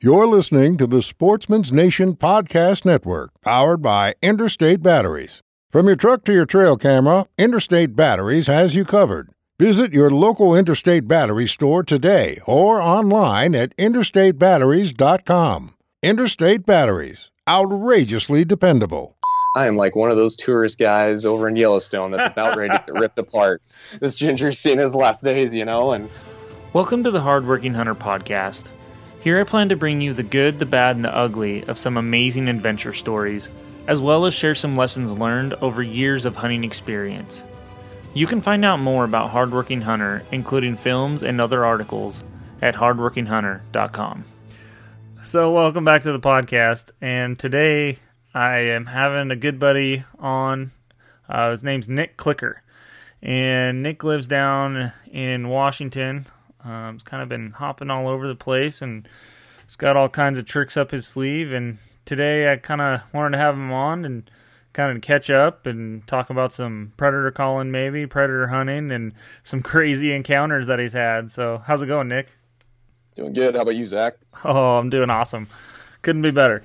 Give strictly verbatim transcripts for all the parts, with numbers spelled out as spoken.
You're listening to the Sportsman's Nation Podcast Network, powered by Interstate Batteries. From your truck to your trail camera, Interstate Batteries has you covered. Visit your local Interstate Battery store today or online at interstate batteries dot com. Interstate Batteries, outrageously dependable. I am like one of those tourist guys over in Yellowstone that's about ready to get ripped apart. This ginger's seen his last days, you know, and... Welcome to the Hardworking Hunter Podcast. Here I plan to bring you the good, the bad, and the ugly of some amazing adventure stories, as well as share some lessons learned over years of hunting experience. You can find out more about Hardworking Hunter, including films and other articles, at hardworking hunter dot com. So welcome back to the podcast, and today I am having a good buddy on. Uh, his name's Nick Clicker, and Nick lives down in Washington. Um, he's kind of been hopping all over the place, and he's got all kinds of tricks up his sleeve. And today I kind of wanted to have him on and kind of catch up and talk about some predator calling, maybe predator hunting, and some crazy encounters that he's had. So how's it going, Nick? Doing good. How about you, Zach? Oh, I'm doing awesome. Couldn't be better.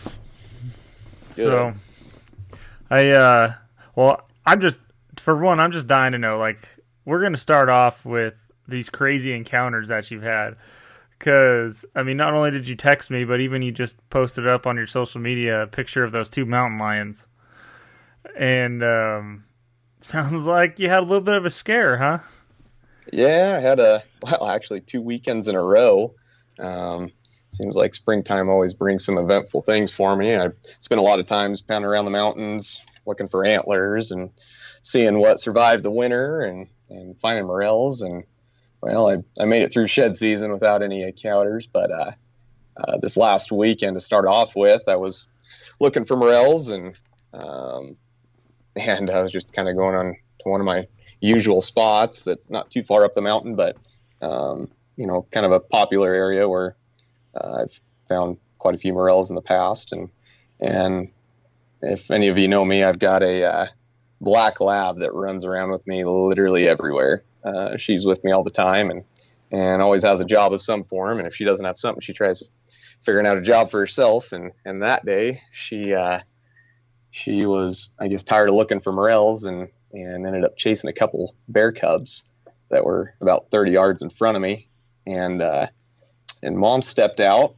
Good. So I, uh, well, I'm just, for one, I'm just dying to know, like, we're going to start off with these crazy encounters that you've had, because I mean, not only did you text me, but even you just posted up on your social media a picture of those two mountain lions, and um sounds like you had a little bit of a scare, huh? Yeah, I had a well actually two weekends in a row. Um seems like springtime always brings some eventful things for me. I spent a lot of times pounding around the mountains looking for antlers and seeing what survived the winter, and and finding morels. And Well, I, I made it through shed season without any encounters, but uh, uh, this last weekend to start off with, I was looking for morels, and um, and I was just kind of going on to one of my usual spots that not too far up the mountain, but um, you know, kind of a popular area where uh, I've found quite a few morels in the past. And and if any of you know me, I've got a uh, black lab that runs around with me literally everywhere. Uh, she's with me all the time, and, and always has a job of some form. And if she doesn't have something, she tries figuring out a job for herself. And, and that day she, uh, she was, I guess, tired of looking for morels, and, and ended up chasing a couple bear cubs that were about thirty yards in front of me. And, uh, and mom stepped out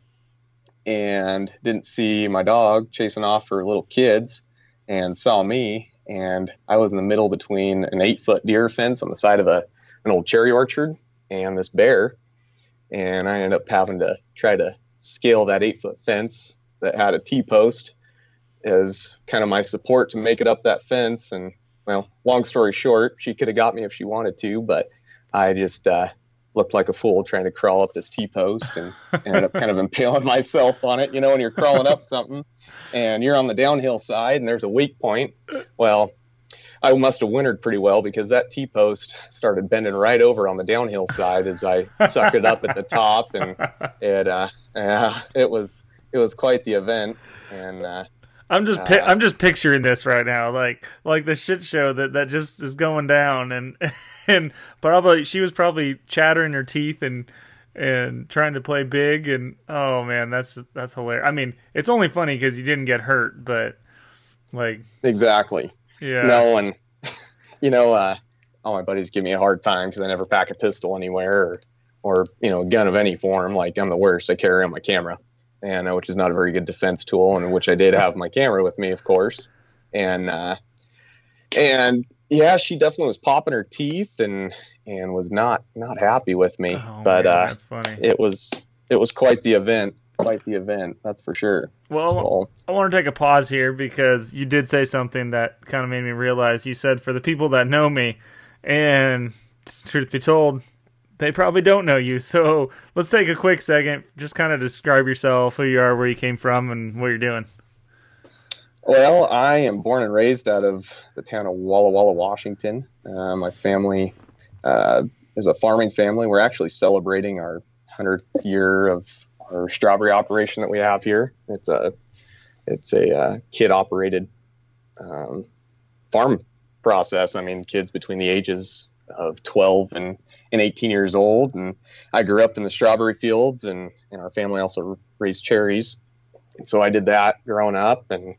and didn't see my dog chasing off her little kids, and saw me. And I was in the middle between an eight foot deer fence on the side of a, an old cherry orchard and this bear. And I ended up having to try to scale that eight foot fence that had a T-post as kind of my support to make it up that fence. And well, long story short, she could have got me if she wanted to, but I just uh, looked like a fool trying to crawl up this T-post, and ended up kind of impaling myself on it. You know, when you're crawling up something and you're on the downhill side and there's a weak point, well, I must have wintered pretty well, because that T-post started bending right over on the downhill side as I sucked it up at the top, and it uh, uh it was it was quite the event. And uh, I'm just pi- uh, I'm just picturing this right now, like like the shit show that, that just is going down, and and probably she was probably chattering her teeth and and trying to play big, and oh man, that's that's hilarious. I mean, it's only funny because you didn't get hurt, but like exactly. Yeah. No, and, you know, uh, all my buddies give me a hard time because I never pack a pistol anywhere, or, or, you know, a gun of any form. Like, I'm the worst. I carry on my camera, and uh, which is not a very good defense tool, and which I did have my camera with me, of course. And, uh, and yeah, she definitely was popping her teeth and, and was not, not happy with me. Oh, but man, uh, that's funny. it was, it was quite the event. Quite the event, that's for sure. Well, so, I want to take a pause here, because you did say something that kind of made me realize. You said, for the people that know me, and truth be told, they probably don't know you. So let's take a quick second, just kind of describe yourself, who you are, where you came from, and what you're doing. Well, I am born and raised out of the town of Walla Walla, Washington. Uh, my family uh, is a farming family. We're actually celebrating our hundredth year of our strawberry operation that we have here. It's a it's a uh, kid operated um, farm process. I mean, kids between the ages of twelve and, and eighteen years old. And I grew up in the strawberry fields, and, and our family also raised cherries. And so I did that growing up. And,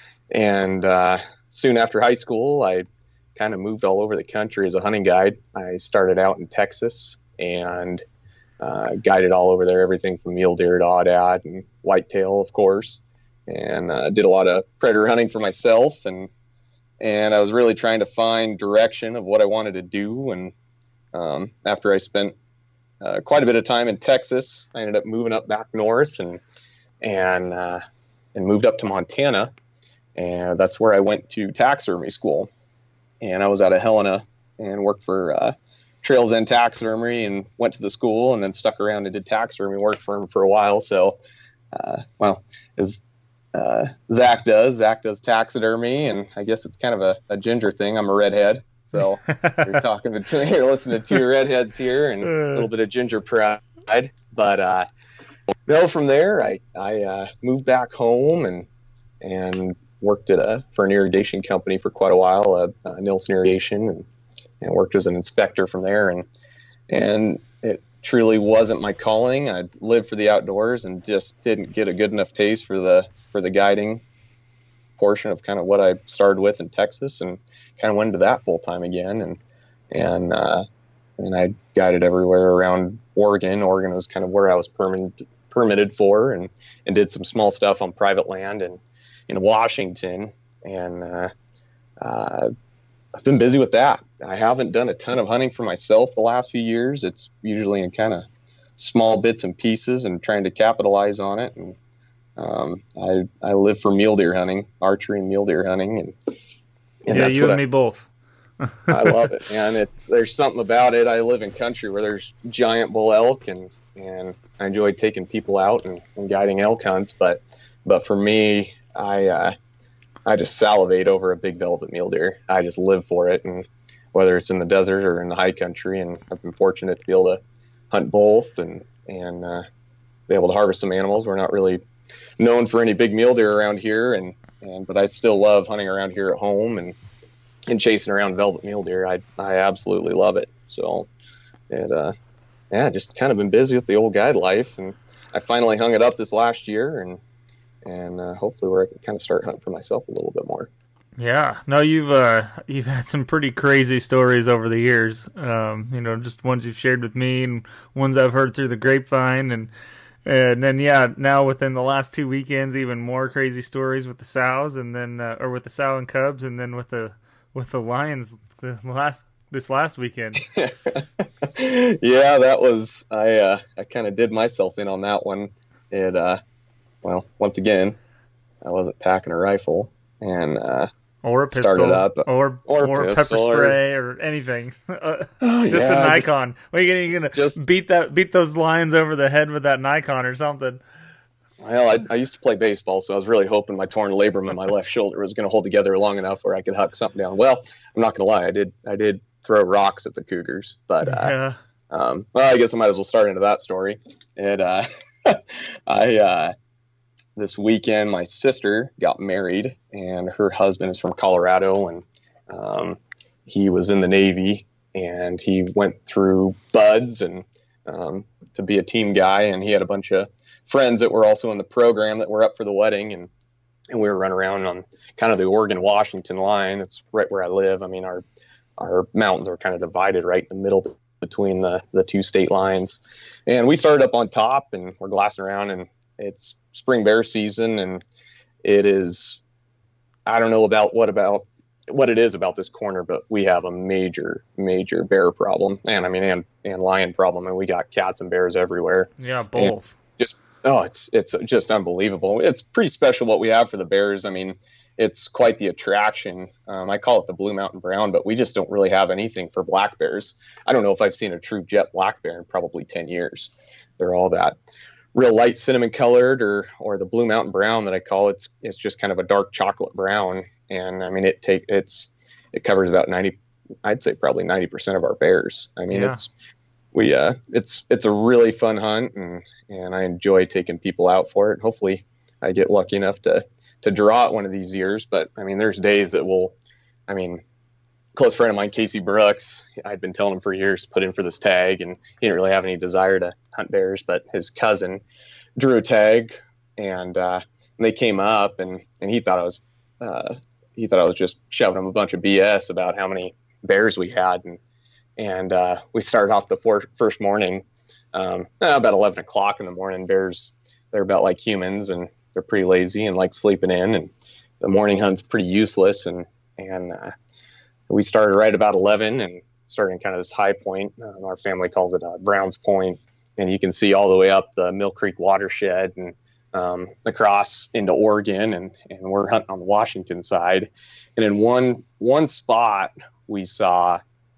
and uh, soon after high school, I kind of moved all over the country as a hunting guide. I started out in Texas and uh, guided all over there, everything from mule deer to aoudad and whitetail, of course. And uh, did a lot of predator hunting for myself, and and I was really trying to find direction of what I wanted to do. And um, after I spent uh, quite a bit of time in Texas, I ended up moving up back north and and uh, and moved up to Montana, and that's where I went to taxidermy school. And I was out of Helena and worked for uh, Trails End Taxidermy, and went to the school, and then stuck around and did taxidermy work for him for a while. So, uh, well, as Uh, Zach does. Zach does taxidermy, and I guess it's kind of a, a ginger thing. I'm a redhead, so you're talking to two, you're listening to two redheads here, and a little bit of ginger pride. But uh, no, from there, I I uh, moved back home and and worked at a for an irrigation company for quite a while, uh, uh, Nilsen Irrigation, and, and worked as an inspector from there. And and it truly wasn't my calling. I lived for the outdoors and just didn't get a good enough taste for the for the guiding portion of kind of what I started with in Texas, and kind of went into that full time again. And and uh, and I guided everywhere around Oregon. Oregon was kind of where I was permitted permitted for, and and did some small stuff on private land and in Washington. And uh, uh, I've been busy with that. I haven't done a ton of hunting for myself the last few years. It's usually in kind of small bits and pieces and trying to capitalize on it. And um, I I live for mule deer hunting, archery and mule deer hunting, and, and yeah, that's you what and I, me both. I love it, man. It's there's something about it. I live in country where there's giant bull elk, and and I enjoy taking people out and, and guiding elk hunts. But but for me, I uh, I just salivate over a big velvet mule deer. I just live for it, and whether it's in the desert or in the high country, and I've been fortunate to be able to hunt both and and uh, be able to harvest some animals. We're not really known for any big mule deer around here, and, and but I still love hunting around here at home and and chasing around velvet mule deer. I I absolutely love it. So it uh yeah, just kind of been busy with the old guide life, and I finally hung it up this last year, and and uh, hopefully where I can kind of start hunting for myself a little bit more. Yeah, no, you've uh, you've had some pretty crazy stories over the years. Um, you know, just ones you've shared with me, and ones I've heard through the grapevine, and and then yeah, now within the last two weekends, even more crazy stories with the sows, and then uh, or with the sow and cubs, and then with the with the lions the last this last weekend. Yeah, that was I. Uh, I kind of did myself in on that one. It uh, well, once again, I wasn't packing a rifle, and uh, or a pistol, started up, or or, or pistol, pepper spray, or, or anything. uh, just yeah, a Nikon. Just, well, you're gonna just, beat that beat those lions over the head with that Nikon or something. Well, I, I used to play baseball, so I was really hoping my torn labrum in my left shoulder was going to hold together long enough where I could huck something down. Well, I'm not going to lie, I did I did throw rocks at the cougars, but uh, yeah. um, well, I guess I might as well start into that story. And uh, I uh, this weekend, my sister got married, and her husband is from Colorado, and um, he was in the Navy, and he went through buds and um, to be a team guy, and he had a bunch of friends that were also in the program that were up for the wedding, and and we were running around on kind of the Oregon-Washington line. That's right where I live. I mean, our our mountains are kind of divided right in the middle between the the two state lines, and we started up on top, and we're glassing around, and it's spring bear season, and it is, I don't know about what about what it is about this corner, but we have a major major bear problem, and I mean and and lion problem, and we got cats and bears everywhere. Yeah, both. And just oh, it's it's just unbelievable. It's pretty special what we have for the bears. I mean, it's quite the attraction. Um, I call it the Blue Mountain Brown, but we just don't really have anything for black bears. I don't know if I've seen a true jet black bear in probably ten years. They're all that real light cinnamon colored, or or the Blue Mountain Brown that I call it. It's it's just kind of a dark chocolate brown, and I mean it take it's it covers about ninety, I'd say probably ninety percent of our bears. I mean yeah. it's we uh it's it's a really fun hunt, and and I enjoy taking people out for it. Hopefully I get lucky enough to to draw it one of these years, but I mean there's days that will, I mean close friend of mine, Casey Brooks, I'd been telling him for years to put in for this tag, and he didn't really have any desire to hunt bears, but his cousin drew a tag, and, uh, and they came up, and, and he thought I was, uh, he thought I was just shoving him a bunch of B S about how many bears we had. And, and, uh, we started off the for- first morning, um, about eleven o'clock in the morning. Bears, they're about like humans, and they're pretty lazy and like sleeping in, and the morning hunt's pretty useless. And, and, uh, we started right about eleven and started in kind of this high point. Um, our family calls it uh, Browns Point, and you can see all the way up the Mill Creek watershed and um, across into Oregon, and, and we're hunting on the Washington side. And in one one spot, we saw,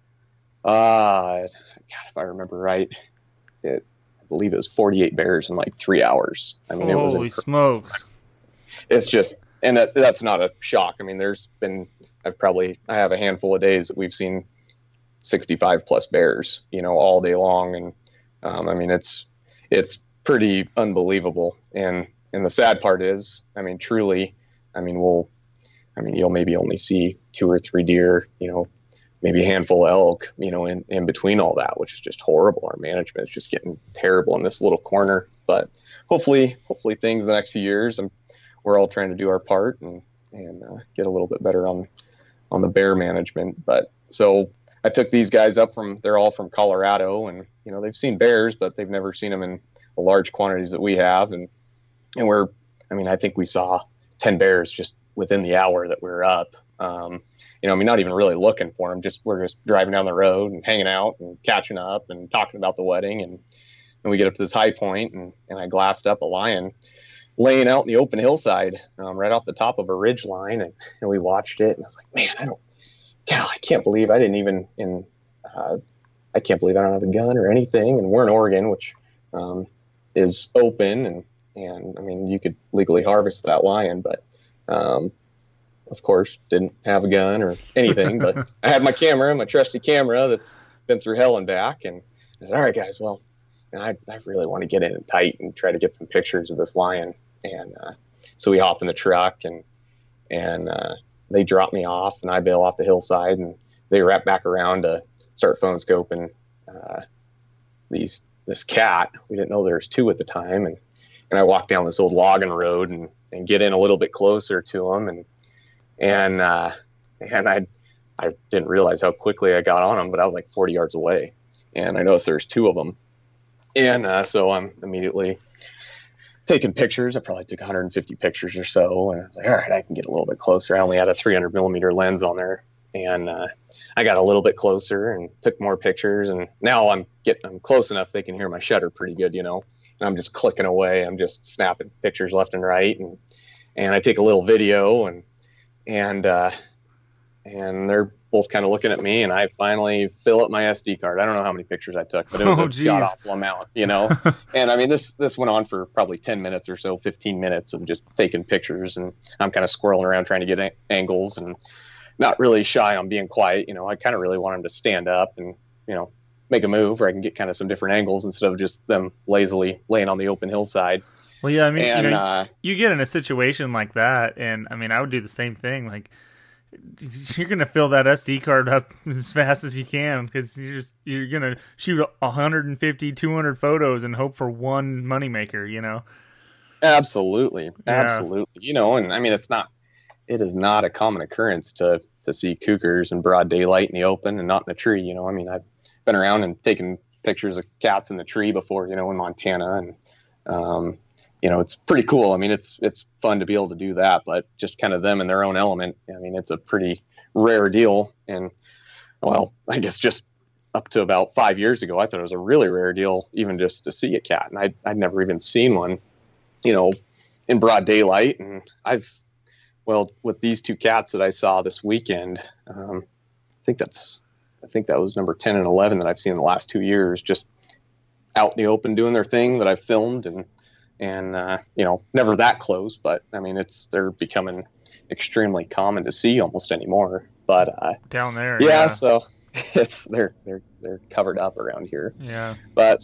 uh, God, if I remember right, it, I believe it was forty-eight bears in like three hours. I mean, Holy it was Holy inc- smokes! It's just, and that, that's not a shock. I mean, there's been, I've probably, I have a handful of days that we've seen sixty-five plus bears, you know, all day long. And, um, I mean, it's, it's pretty unbelievable. And, and the sad part is, I mean, truly, I mean, we'll, I mean, you'll maybe only see two or three deer, you know, maybe a handful of elk, you know, in, in between all that, which is just horrible. Our management is just getting terrible in this little corner, but hopefully, hopefully things the next few years, and we're all trying to do our part and, and, uh, get a little bit better on, on the bear management. But so I took these guys up from, they're all from Colorado, and, you know, they've seen bears, but they've never seen them in the large quantities that we have. And, and we're, I mean, I think we saw ten bears just within the hour that we were up. Um, you know, I mean, not even really looking for them, just, we're just driving down the road and hanging out and catching up and talking about the wedding. And, and we get up to this high point, and, and I glassed up a lion laying out in the open hillside, um, right off the top of a ridge line. And, and we watched it, and I was like, man, I don't, God, I can't believe I didn't even in, uh, I can't believe I don't have a gun or anything. And we're in Oregon, which, um, is open, and, and I mean, you could legally harvest that lion, but, um, of course didn't have a gun or anything, but I had my camera, my trusty camera that's been through hell and back. And I said, all right, guys, well, and I, I really want to get in tight and try to get some pictures of this lion. And, uh, so we hop in the truck, and, and, uh, they drop me off, and I bail off the hillside, and they wrap back around to start phone scoping, uh, these, this cat. We didn't know there was two at the time. And, and I walked down this old logging road and, and get in a little bit closer to them. And, and, uh, and I, I didn't realize how quickly I got on them, but I was like forty yards away, and I noticed there's two of them. And, uh, so I'm immediately taking pictures. I probably took one hundred fifty pictures or so. And I was like, all right, I can get a little bit closer. I only had a three hundred millimeter lens on there. And, uh, I got a little bit closer and took more pictures. And now I'm getting, I'm close enough. They can hear my shutter pretty good, you know, and I'm just clicking away. I'm just snapping pictures left and right. And, and I take a little video, and, and, uh, and they're both kind of looking at me, and I finally fill up my S D card. I don't know how many pictures I took, but it was Oh, a geez. god awful amount, you know? And I mean, this, this went on for probably ten minutes or so, fifteen minutes of just taking pictures, and I'm kind of squirreling around trying to get a- angles and not really shy on being quiet. You know, I kind of really want them to stand up and, you know, make a move where I can get kind of some different angles instead of just them lazily laying on the open hillside. Well, yeah, I mean, And, you know, uh, you get in a situation like that, and I mean, I would do the same thing. Like, you're gonna fill that S D card up as fast as you can, because you're just you're gonna shoot one hundred fifty, two hundred photos and hope for one moneymaker. You know. Absolutely. Yeah. Absolutely. You know, and I mean, it's not, it is not a common occurrence to, to see cougars in broad daylight in the open and not in the tree. You know, I mean, I've been around and taken pictures of cats in the tree before, you know, in Montana, and, um, you know, it's pretty cool. I mean, it's, it's fun to be able to do that, but just kind of them in their own element. I mean, it's a pretty rare deal. And, well, I guess just up to about five years ago, I thought it was a really rare deal, even just to see a cat. And I'd, I'd never even seen one, you know, in broad daylight. And I've, well, with these two cats that I saw this weekend, um, I think that's, I think that was number ten and eleven that I've seen in the last two years, just out in the open doing their thing that I've filmed. And, and, uh, you know, never that close, but I mean, it's, they're becoming extremely common to see almost anymore, but, uh, Down there. yeah, Yeah. so it's, they're, they're, they're covered up around here. Yeah. But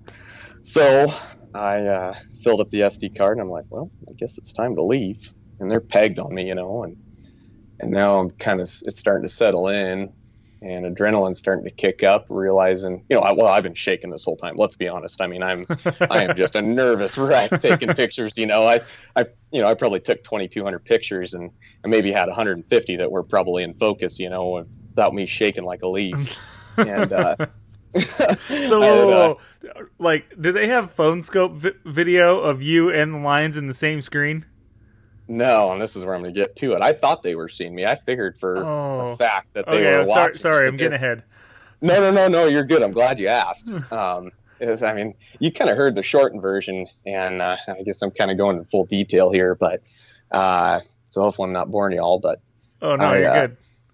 so I, uh, filled up the S D card, and I'm like, well, I guess it's time to leave. And they're pegged on me, you know, and, and now I'm kind of, it's starting to settle in. and adrenaline's starting to kick up, realizing, you know, I, well, I've been shaking this whole time. Let's be honest. I mean, I'm, I am just a nervous wreck taking pictures. You know, I, I, you know, I probably took twenty-two hundred pictures and I maybe had one hundred fifty that were probably in focus, you know, without me shaking like a leaf. And, uh, so, had, uh, like, do they have phone scope vi- video of you and the lions in the same screen? No, and this is where I'm going to get to it. I thought they were seeing me. I figured for oh. a fact that they okay, were I'm watching. Sorry, sorry I'm getting they're... ahead. No, no, no, no. You're good. I'm glad you asked. Um, I mean, you kind of heard the shortened version, and uh, I guess I'm kind of going in full detail here, but uh, so hopefully I'm not boring you all. But oh no, I, you're uh, good.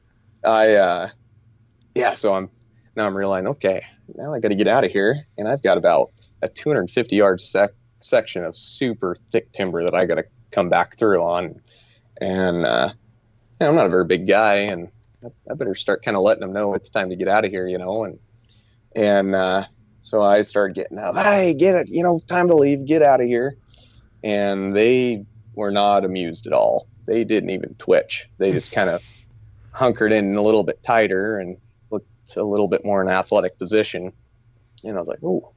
I uh, yeah. So I'm now I'm realizing, okay, now I got to get out of here, and I've got about a two hundred fifty yard sec- section of super thick timber that I got to come back through on. And uh, yeah, I'm not a very big guy, and I, I better start kind of letting them know it's time to get out of here, you know. And and uh, so I started getting up. Hey, get it, you know, time to leave. Get out of here. And they were not amused at all. They didn't even twitch. They just kind of hunkered in a little bit tighter and looked a little bit more in athletic position. And I was like, oh,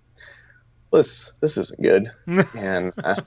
this this isn't good. and uh,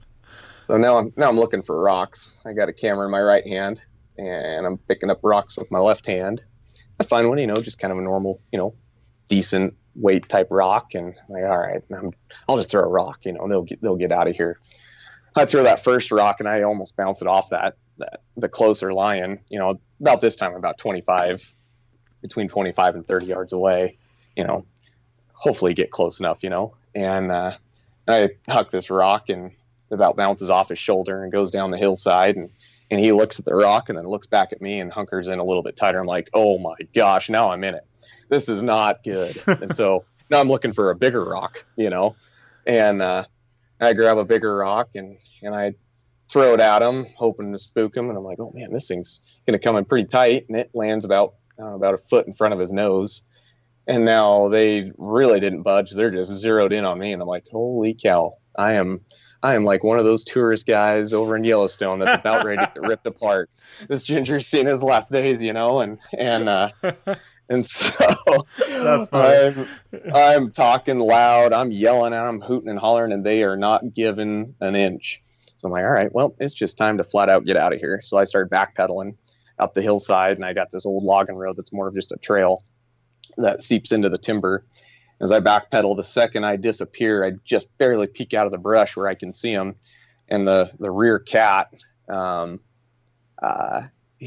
So now I'm now I'm looking for rocks. I got a camera in my right hand, and I'm picking up rocks with my left hand. I find one, you know, just kind of a normal, you know, decent weight type rock, and I'm like, all right, I'm, I'll just throw a rock. You know, they'll get they'll get out of here. I throw that first rock, and I almost bounce it off that that the closer lion. You know, about this time, about twenty-five, between twenty-five and thirty yards away. You know, hopefully get close enough. You know, and uh, I huck this rock and about bounces off his shoulder and goes down the hillside, and and he looks at the rock and then looks back at me and hunkers in a little bit tighter. I'm like, oh my gosh, now I'm in it. This is not good. And so now I'm looking for a bigger rock, you know, and uh, I grab a bigger rock and and I throw it at him, hoping to spook him. And I'm like, oh man, this thing's gonna come in pretty tight, and it lands about uh, about a foot in front of his nose. And now they really didn't budge. They're just zeroed in on me, and I'm like, holy cow, I am. I am like one of those tourist guys over in Yellowstone that's about ready to get ripped apart. This ginger's seen his last days, you know, and and uh, and so that's funny. I'm, I'm talking loud, I'm yelling at them, hooting and hollering, and they are not giving an inch. So I'm like, all right, well, it's just time to flat out get out of here. So I started backpedaling up the hillside, and I got this old logging road that's more of just a trail that seeps into the timber. As I backpedal, the second I disappear, I just barely peek out of the brush where I can see him. And the, the rear cat, um, uh,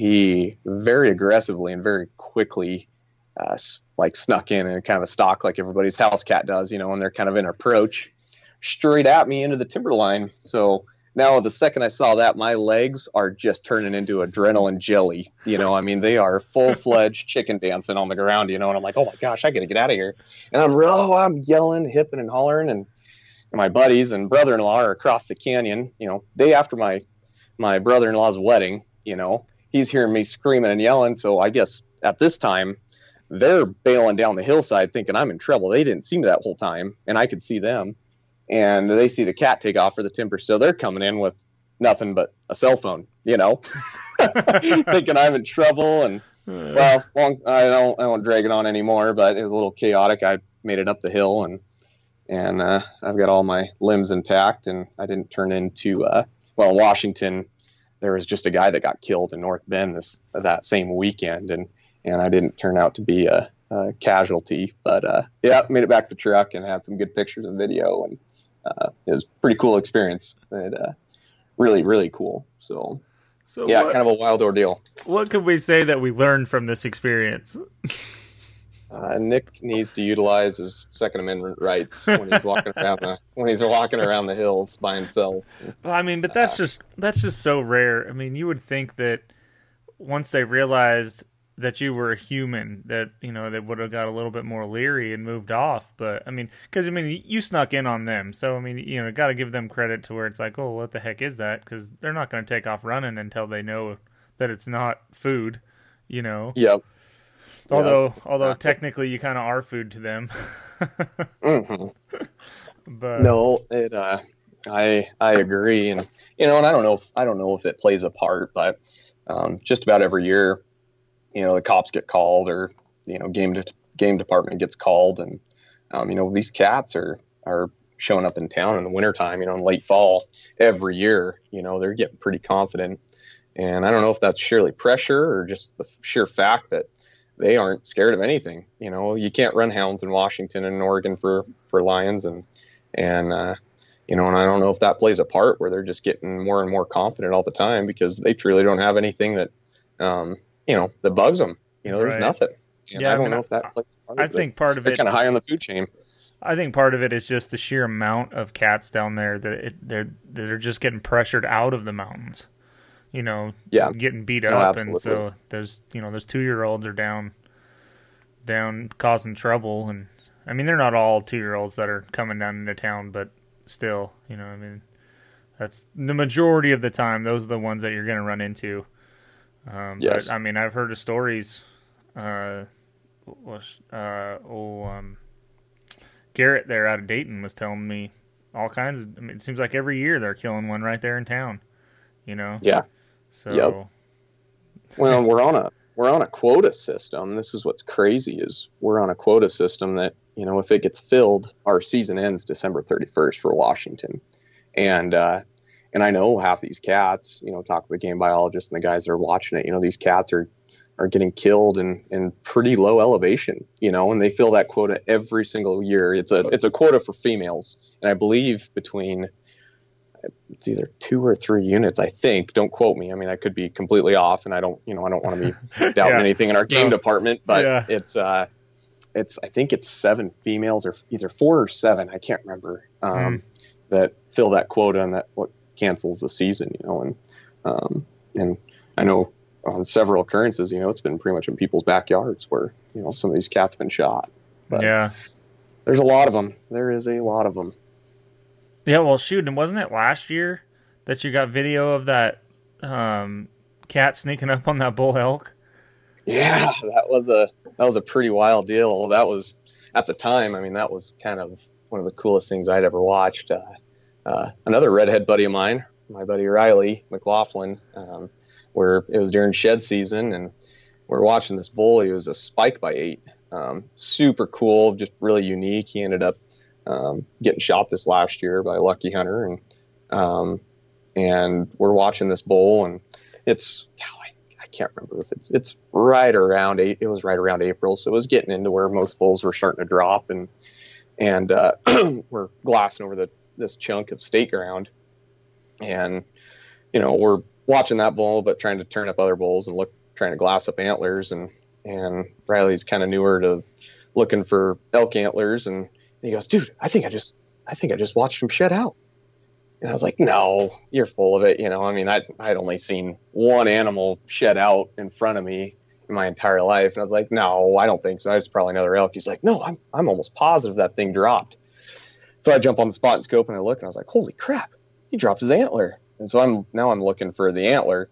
he very aggressively and very quickly, uh, like snuck in and kind of a stalk like everybody's house cat does, you know, and they're kind of in approach straight at me into the timberline. So now the second I saw that, my legs are just turning into adrenaline jelly. You know, I mean, they are full-fledged chicken dancing on the ground, you know, and I'm like, oh my gosh, I got to get out of here. And I'm, oh, I'm yelling, hipping and hollering. And, and my buddies and brother-in-law are across the canyon, you know, day after my, my brother-in-law's wedding, you know, he's hearing me screaming and yelling. So I guess at this time, they're bailing down the hillside thinking I'm in trouble. They didn't see me that whole time, and I could see them. And they see the cat take off for the timber, so they're coming in with nothing but a cell phone, you know, thinking I'm in trouble. And well, long, I don't, I don't drag it on anymore, but it was a little chaotic. I made it up the hill, and and uh, I've got all my limbs intact, and I didn't turn into. Uh, well, in Washington, there was just a guy that got killed in North Bend this that same weekend, and and I didn't turn out to be a, a casualty, but uh, yeah, made it back to the truck and had some good pictures and video, and. Uh, it was a pretty cool experience. It, uh, really, really cool. So, so yeah, what, kind of a wild ordeal. What could we say that we learned from this experience? uh, Nick needs to utilize his Second Amendment rights when he's walking around the when he's walking around the hills by himself. Well, I mean, but that's uh, just that's just so rare. I mean, you would think that once they realized that you were a human, that, you know, they would have got a little bit more leery and moved off. But, I mean, because, I mean, you snuck in on them. So, I mean, you know, got to give them credit to where it's like, oh, what the heck is that? Because they're not going to take off running until they know that it's not food, you know? Yep. Although, yep. although technically you kind of are food to them. mm-hmm. But no, it, uh, I, I agree. And, you know, and I don't know if, I don't know if it plays a part, but um, just about every year, you know, the cops get called or you know, game, de- game department gets called. And, um, you know, these cats are, are showing up in town in the wintertime, you know, in late fall every year. You know, they're getting pretty confident. And I don't know if that's sheerly pressure or just the sheer fact that they aren't scared of anything. You know, you can't run hounds in Washington and Oregon for, for lions. And, and, uh, you know, and I don't know if that plays a part where they're just getting more and more confident all the time because they truly don't have anything that, um, you know, that bugs them. You know, there's Right. nothing. And Yeah, I I don't mean, know if that plays a part. I of think it. part of They're it, kind of high on the food chain. I think part of it is just the sheer amount of cats down there that it, they're they're just getting pressured out of the mountains. You know, Yeah. getting beat No, up, and absolutely. so there's you know there's two year olds are down, down causing trouble, and I mean they're not all two year olds that are coming down into town, but still, you know, I mean that's the majority of the time. Those are the ones that you're going to run into. Um, Yes. But, I mean, I've heard of stories. Uh, was uh, oh um. Garrett there out of Dayton was telling me all kinds of, I mean, it seems like every year they're killing one right there in town, you know? Yeah. So, Yep. Well, we're on a we're on a quota system. This is what's crazy is we're on a quota system that, you know, if it gets filled, our season ends December thirty-first for Washington. And uh, and I know half these cats, you know, talk to the game biologists and the guys that are watching it, you know, these cats are are getting killed in, in pretty low elevation, you know, and they fill that quota every single year. It's a it's a quota for females. And I believe between it's either two or three units, I think. Don't quote me. I mean, I could be completely off, and I don't, you know, I don't want to be doubting Yeah. anything in our game No. department, but Yeah. it's, uh, it's, I think it's seven females or either four or seven. I can't remember, um, Hmm. that fill that quota and that what cancels the season, you know, and, um, and I know on several occurrences, you know, it's been pretty much in people's backyards where, you know, some of these cats been shot, but yeah. there's a lot of them. There is a lot of them. Yeah, well, shoot, and wasn't it last year that you got video of that um, cat sneaking up on that bull elk? Yeah, that was a that was a pretty wild deal. That was at the time. I mean, that was kind of one of the coolest things I'd ever watched. Uh, uh, another redhead buddy of mine, my buddy Riley McLaughlin, um, where it was during shed season, and we're watching this bull. He was a spike by eight, um, super cool, just really unique. He ended up um, getting shot this last year by a lucky hunter, and um, and we're watching this bull, and it's. I can't remember if it's it's right around eight. It was right around April, so it was getting into where most bulls were starting to drop, and and uh, we're glassing over the this chunk of state ground, and you know we're watching that bull, but trying to turn up other bulls and look trying to glass up antlers, and and Riley's kind of newer to looking for elk antlers, and he goes, "Dude, I think I just I think I just watched him shed out." And I was like, no, you're full of it. You know, I mean, I'd, I'd only seen one animal shed out in front of me in my entire life. And I was like, no, I don't think so. It's probably another elk. He's like, no, I'm, I'm almost positive that thing dropped. So I jump on the spot and scope and I look and I was like, holy crap, he dropped his antler. And so I'm, now I'm looking for the antler.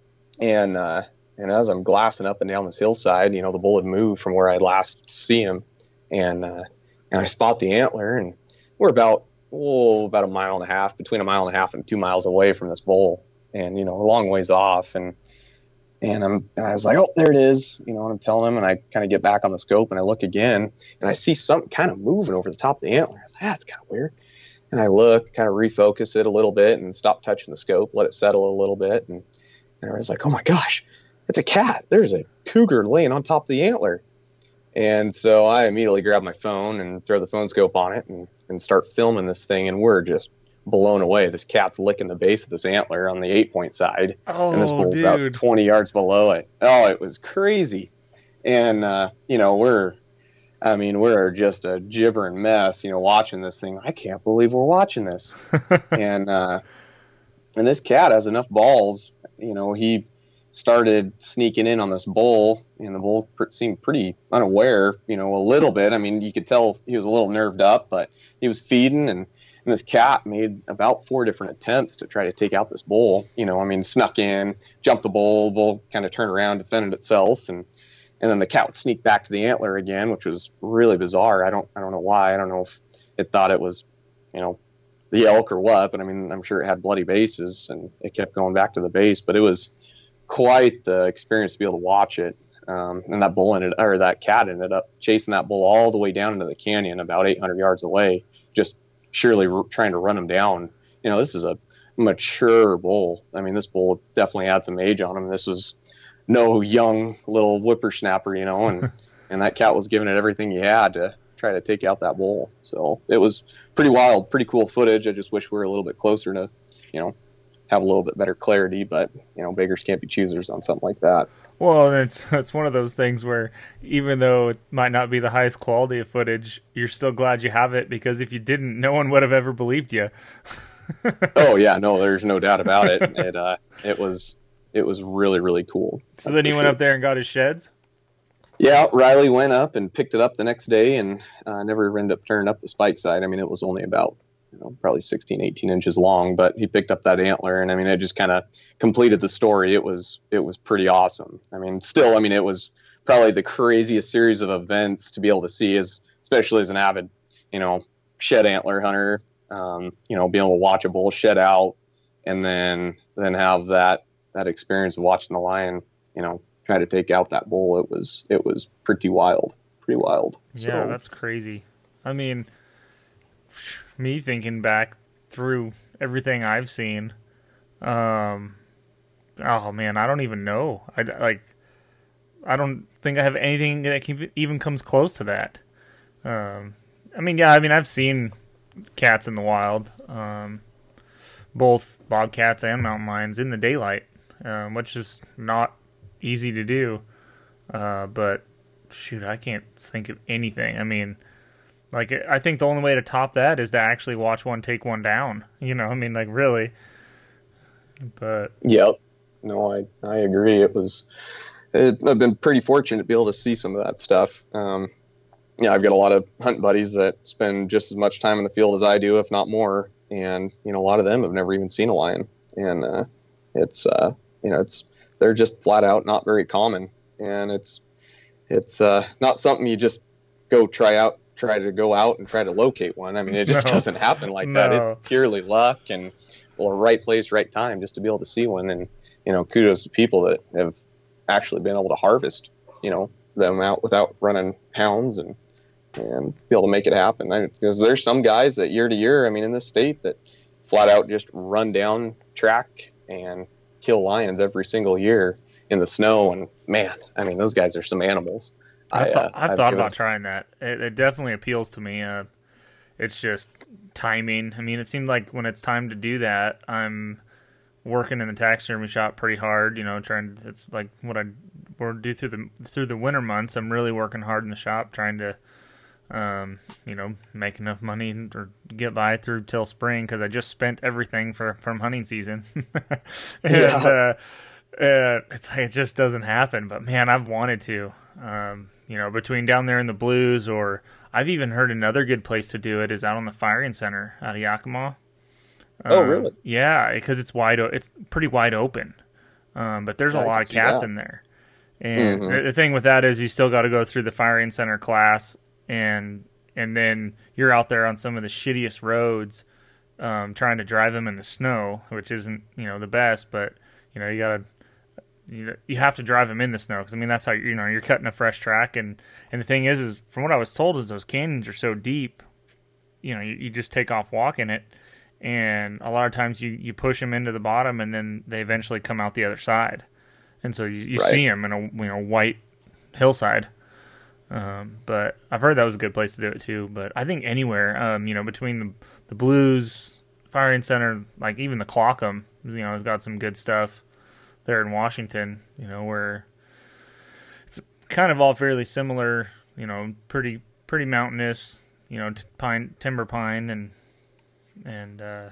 And, uh, and as I'm glassing up and down this hillside, you know, the bull had moved from where I last see him. And, uh, and I spot the antler, and we're about, oh, about a mile and a half, between a mile and a half and two miles away from this bull, and, you know, a long ways off. And, and I'm, and I was like, oh, there it is, you know, and I'm telling him, and I kind of get back on the scope and I look again, and I see something kind of moving over the top of the antler. I was like, ah, that's kind of weird. And I look, kind of refocus it a little bit and stop touching the scope, let it settle a little bit. And, and I was like, oh my gosh, it's a cat. There's a cougar laying on top of the antler. And so I immediately grab my phone and throw the phone scope on it and, and start filming this thing. And we're just blown away. This cat's licking the base of this antler on the eight point side. Oh, and this bull's dude. about twenty yards below it. Oh, it was crazy. And, uh, you know, we're, I mean, we're just a gibbering mess, you know, watching this thing. I can't believe we're watching this. and, uh, and this cat has enough balls, you know, he started sneaking in on this bull, and the bull pr- seemed pretty unaware, you know, a little bit. I mean, you could tell he was a little nerved up, but he was feeding, and, and this cat made about four different attempts to try to take out this bull. You know, I mean, snuck in, jumped the bull, bull kind of turned around, defended itself, and and then the cat would sneak back to the antler again, which was really bizarre. I don't I don't know why. I don't know if it thought it was, you know, the elk or what, but I mean, I'm sure it had bloody bases, and it kept going back to the base, but it was quite the experience to be able to watch it. Um, and that bull ended, or that cat ended up chasing that bull all the way down into the canyon, about eight hundred yards away, just surely r- trying to run him down. You know, this is a mature bull. I mean, this bull definitely had some age on him. This was no young little whippersnapper, you know, and, and that cat was giving it everything he had to try to take out that bull. So it was pretty wild, pretty cool footage. I just wish we were a little bit closer to, you know, have a little bit better clarity, but you know, beggars can't be choosers on something like that. Well, it's it's one of those things where even though it might not be the highest quality of footage, you're still glad you have it, because if you didn't, no one would have ever believed you. Oh yeah, no, there's no doubt about it. It uh, it was it was really really cool. So then he went sure. up there and got his sheds. Yeah, Riley went up and picked it up the next day, and uh, never ended up turning up the spike side. I mean, it was only about, you know, probably sixteen, eighteen inches long, but he picked up that antler, and I mean, it just kind of completed the story. It was, it was pretty awesome. I mean, still, I mean, it was probably the craziest series of events to be able to see, as especially as an avid, you know, shed antler hunter, um, you know, being able to watch a bull shed out, and then, then have that, that experience of watching the lion, you know, try to take out that bull. It was, it was pretty wild, pretty wild. Yeah, so, that's crazy. I mean, me thinking back through everything I've seen, um, oh man, I don't even know. I like, I don't think I have anything that can, even comes close to that. Um, I mean, yeah, I mean, I've seen cats in the wild, um, both bobcats and mountain lions in the daylight, um, which is not easy to do. Uh, but shoot, I can't think of anything. I mean, like, I think the only way to top that is to actually watch one take one down. You know, I mean, like, really. But yep, no, I I agree. It was. It, I've been pretty fortunate to be able to see some of that stuff. Um, yeah, I've got a lot of hunt buddies that spend just as much time in the field as I do, if not more. And you know, a lot of them have never even seen a lion, and uh, it's uh, you know, it's they're just flat out not very common, and it's it's uh, not something you just go try out. try to go out and try to locate one. I mean, it just no. doesn't happen like no. that. It's purely luck and, well, right place, right time, just to be able to see one. And, you know, kudos to people that have actually been able to harvest, you know, them out without running hounds and, and be able to make it happen. I, because there's some guys that year to year, I mean, in this state that flat out just run down track and kill lions every single year in the snow. And man, I mean, those guys are some animals. I've, th- uh, I've, I've thought about trying that. It, it definitely appeals to me. Uh, it's just timing. I mean, it seemed like when it's time to do that, I'm working in the taxidermy shop pretty hard. You know, trying. To, it's like what I or do through the through the winter months. I'm really working hard in the shop, trying to, um, you know, make enough money or get by through till spring, because I just spent everything for from hunting season. and, yeah. uh, uh, it's like it just doesn't happen. But man, I've wanted to. Um, you know, between down there in the Blues, or I've even heard another good place to do it is out on the firing center out of Yakima. Oh, um, really? Yeah, because it's wide. O- it's pretty wide open, um, but there's yeah, a lot of cats that. in there. And mm-hmm. the, the thing with that is you still got to go through the firing center class, and and then you're out there on some of the shittiest roads, um, trying to drive them in the snow, which isn't, you know, the best, but you know you got to. You you have to drive them in the snow, because I mean that's how, you know, you're cutting a fresh track, and, and the thing is is from what I was told is those canyons are so deep, you know, you, you just take off walking it, and a lot of times you, you push them into the bottom, and then they eventually come out the other side, and so you, you right. see them in a, you know, white hillside. Um, but I've heard that was a good place to do it too. But I think anywhere, um, you know, between the the Blues, firing center, like even the Clockham, you know, has got some good stuff there in Washington, you know, where it's kind of all fairly similar, you know, pretty pretty mountainous, you know, t- pine, timber pine, and and uh,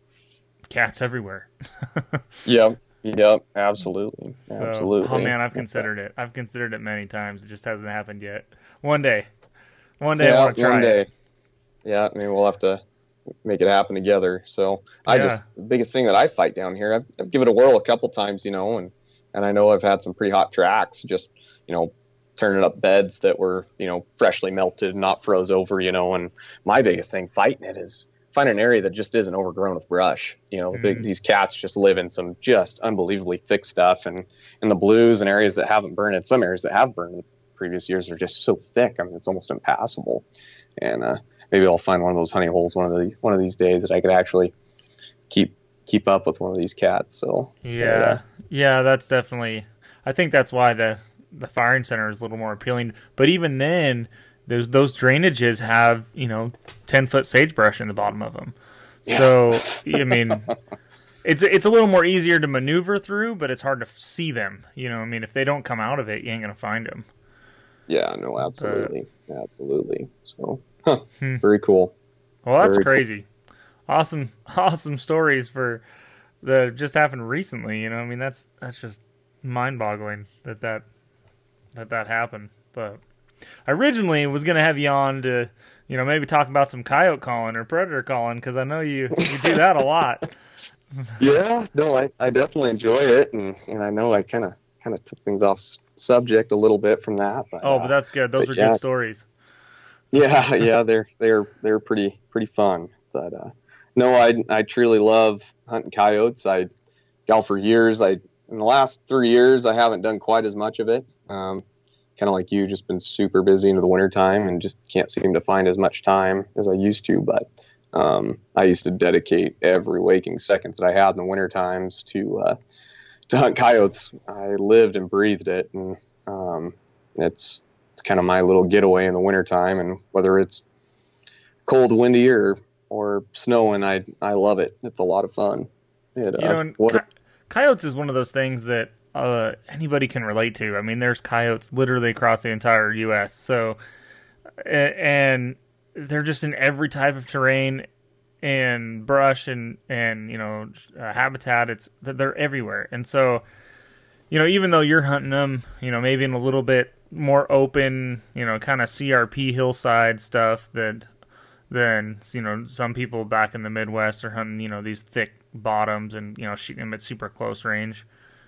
cats everywhere. Yep, yep, absolutely, so, absolutely. Oh man, I've considered it. I've considered it many times. It just hasn't happened yet. One day, one day yeah, I want to try one day. it. Yeah, I mean, we'll have to make it happen together. So I yeah. just, the biggest thing that I fight down here, I've, I've given it a whirl a couple times, you know, and, and I know I've had some pretty hot tracks, just, you know, turning up beds that were, you know, freshly melted, not froze over, you know, and my biggest thing fighting it is find an area that just isn't overgrown with brush. You know, the big, Mm. these cats just live in some just unbelievably thick stuff, and in the blues and areas that haven't burned, and some areas that have burned in the previous years are just so thick. I mean, it's almost impassable. And uh, maybe I'll find one of those honey holes one of the one of these days that I could actually keep keep up with one of these cats. So Yeah, uh, yeah, that's definitely. I think that's why the the firing center is a little more appealing. But even then, those those drainages have you know ten foot sagebrush in the bottom of them. Yeah. So I mean, it's it's a little more easier to maneuver through, but it's hard to see them. You know, I mean, if they don't come out of it, you ain't gonna find them. yeah, no, absolutely, Uh, absolutely. So huh, Hmm. very cool. Well, that's Very cool. crazy. Awesome, awesome stories for the just happened recently. You know, I mean, that's that's just mind-boggling that that that that happened. But I originally was gonna have you on to, you know, maybe talk about some coyote calling or predator calling because I know you you do that a lot. Yeah, no, I, I definitely enjoy it, and, and I know I kind of kind of took things off s- subject a little bit from that. But, Oh, uh, but that's good. Those but are yeah. good stories. Yeah, yeah, they're they're they're pretty pretty fun. But uh, no, I I truly love hunting coyotes. I got for years. I in the last three years I haven't done quite as much of it. Um, kind of like you, just been super busy into the winter time and just can't seem to find as much time as I used to. But um, I used to dedicate every waking second that I had in the winter times to uh, to hunt coyotes. I lived and breathed it, and um, it's it's kind of my little getaway in the wintertime. And whether it's cold, windy, or or snowing, I I love it. It's a lot of fun. It, You uh, know, and what a- co- coyotes is one of those things that uh, anybody can relate to. I mean, there's coyotes literally across the entire U S. So, a- and they're just in every type of terrain and brush and and you know uh, habitat. It's they're everywhere. And so, you know, even though you're hunting them, you know, maybe in a little bit more open, you know, kind of C R P hillside stuff that than you know some people back in the Midwest are hunting, you know, these thick bottoms and you know shooting them at super close range.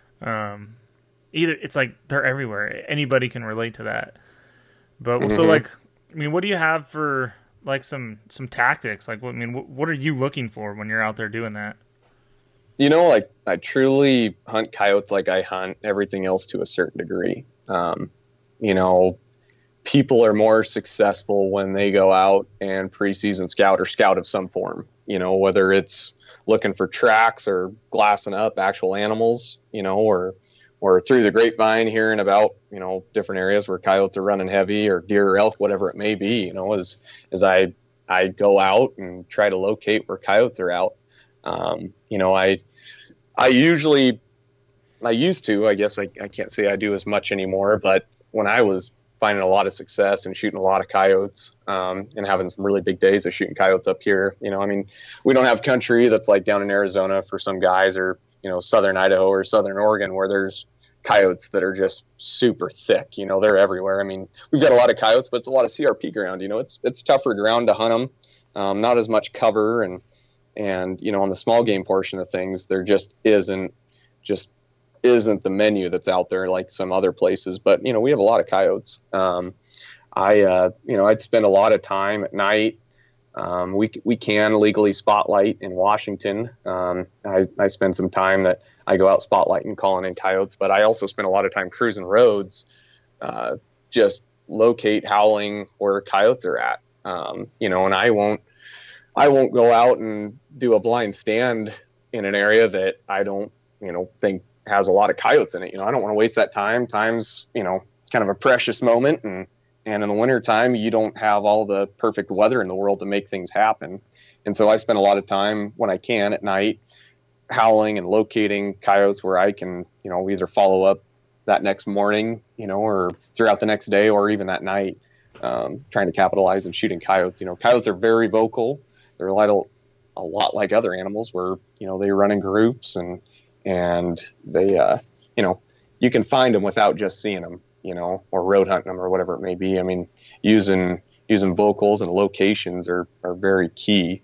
Um, either it's like they're everywhere. Anybody can relate to that. But so Mhm. like, I mean, what do you have for like some some tactics? Like, what I mean, what, what are you looking for when you're out there doing that? You know, like I truly hunt coyotes like I hunt everything else to a certain degree. Um, you know, people are more successful when they go out and preseason scout or scout of some form. You know, whether it's looking for tracks or glassing up actual animals, you know, or or through the grapevine hearing about, you know, different areas where coyotes are running heavy or deer or elk, whatever it may be. You know, as as I I go out and try to locate where coyotes are out. Um, you know, I I usually I used to, I guess I, I can't say I do as much anymore, but when I was finding a lot of success and shooting a lot of coyotes, um, and having some really big days of shooting coyotes up here, you know, I mean, we don't have country that's like down in Arizona for some guys, or, you know, Southern Idaho or Southern Oregon, where there's coyotes that are just super thick. You know, they're everywhere. I mean, we've got a lot of coyotes, but it's a lot of C R P ground. You know, it's it's tougher ground to hunt them. Um, not as much cover, and and you know, on the small game portion of things, there just isn't just isn't the menu that's out there like some other places. But you know, we have a lot of coyotes. Um, I uh, you know, I'd spend a lot of time at night. Um, we we can legally spotlight in Washington. Um, I, I spend some time that I go out spotlighting, calling in coyotes, but I also spend a lot of time cruising roads, uh, just locate howling where coyotes are at. Um, you know, and I won't I won't go out and do a blind stand in an area that I don't, you know, think has a lot of coyotes in it. You know, I don't want to waste that time. Time's, you know, kind of a precious moment. And, and in the winter time, you don't have all the perfect weather in the world to make things happen. And so I spend a lot of time when I can at night howling and locating coyotes where I can, you know, either follow up that next morning, you know, or throughout the next day, or even that night, um, trying to capitalize and shooting coyotes. You know, coyotes are very vocal. They're a lot, a lot like other animals where, you know, they run in groups, and, and they, uh, you know, you can find them without just seeing them, you know, or road hunting them or whatever it may be. I mean, using, using vocals and locations are, are very key.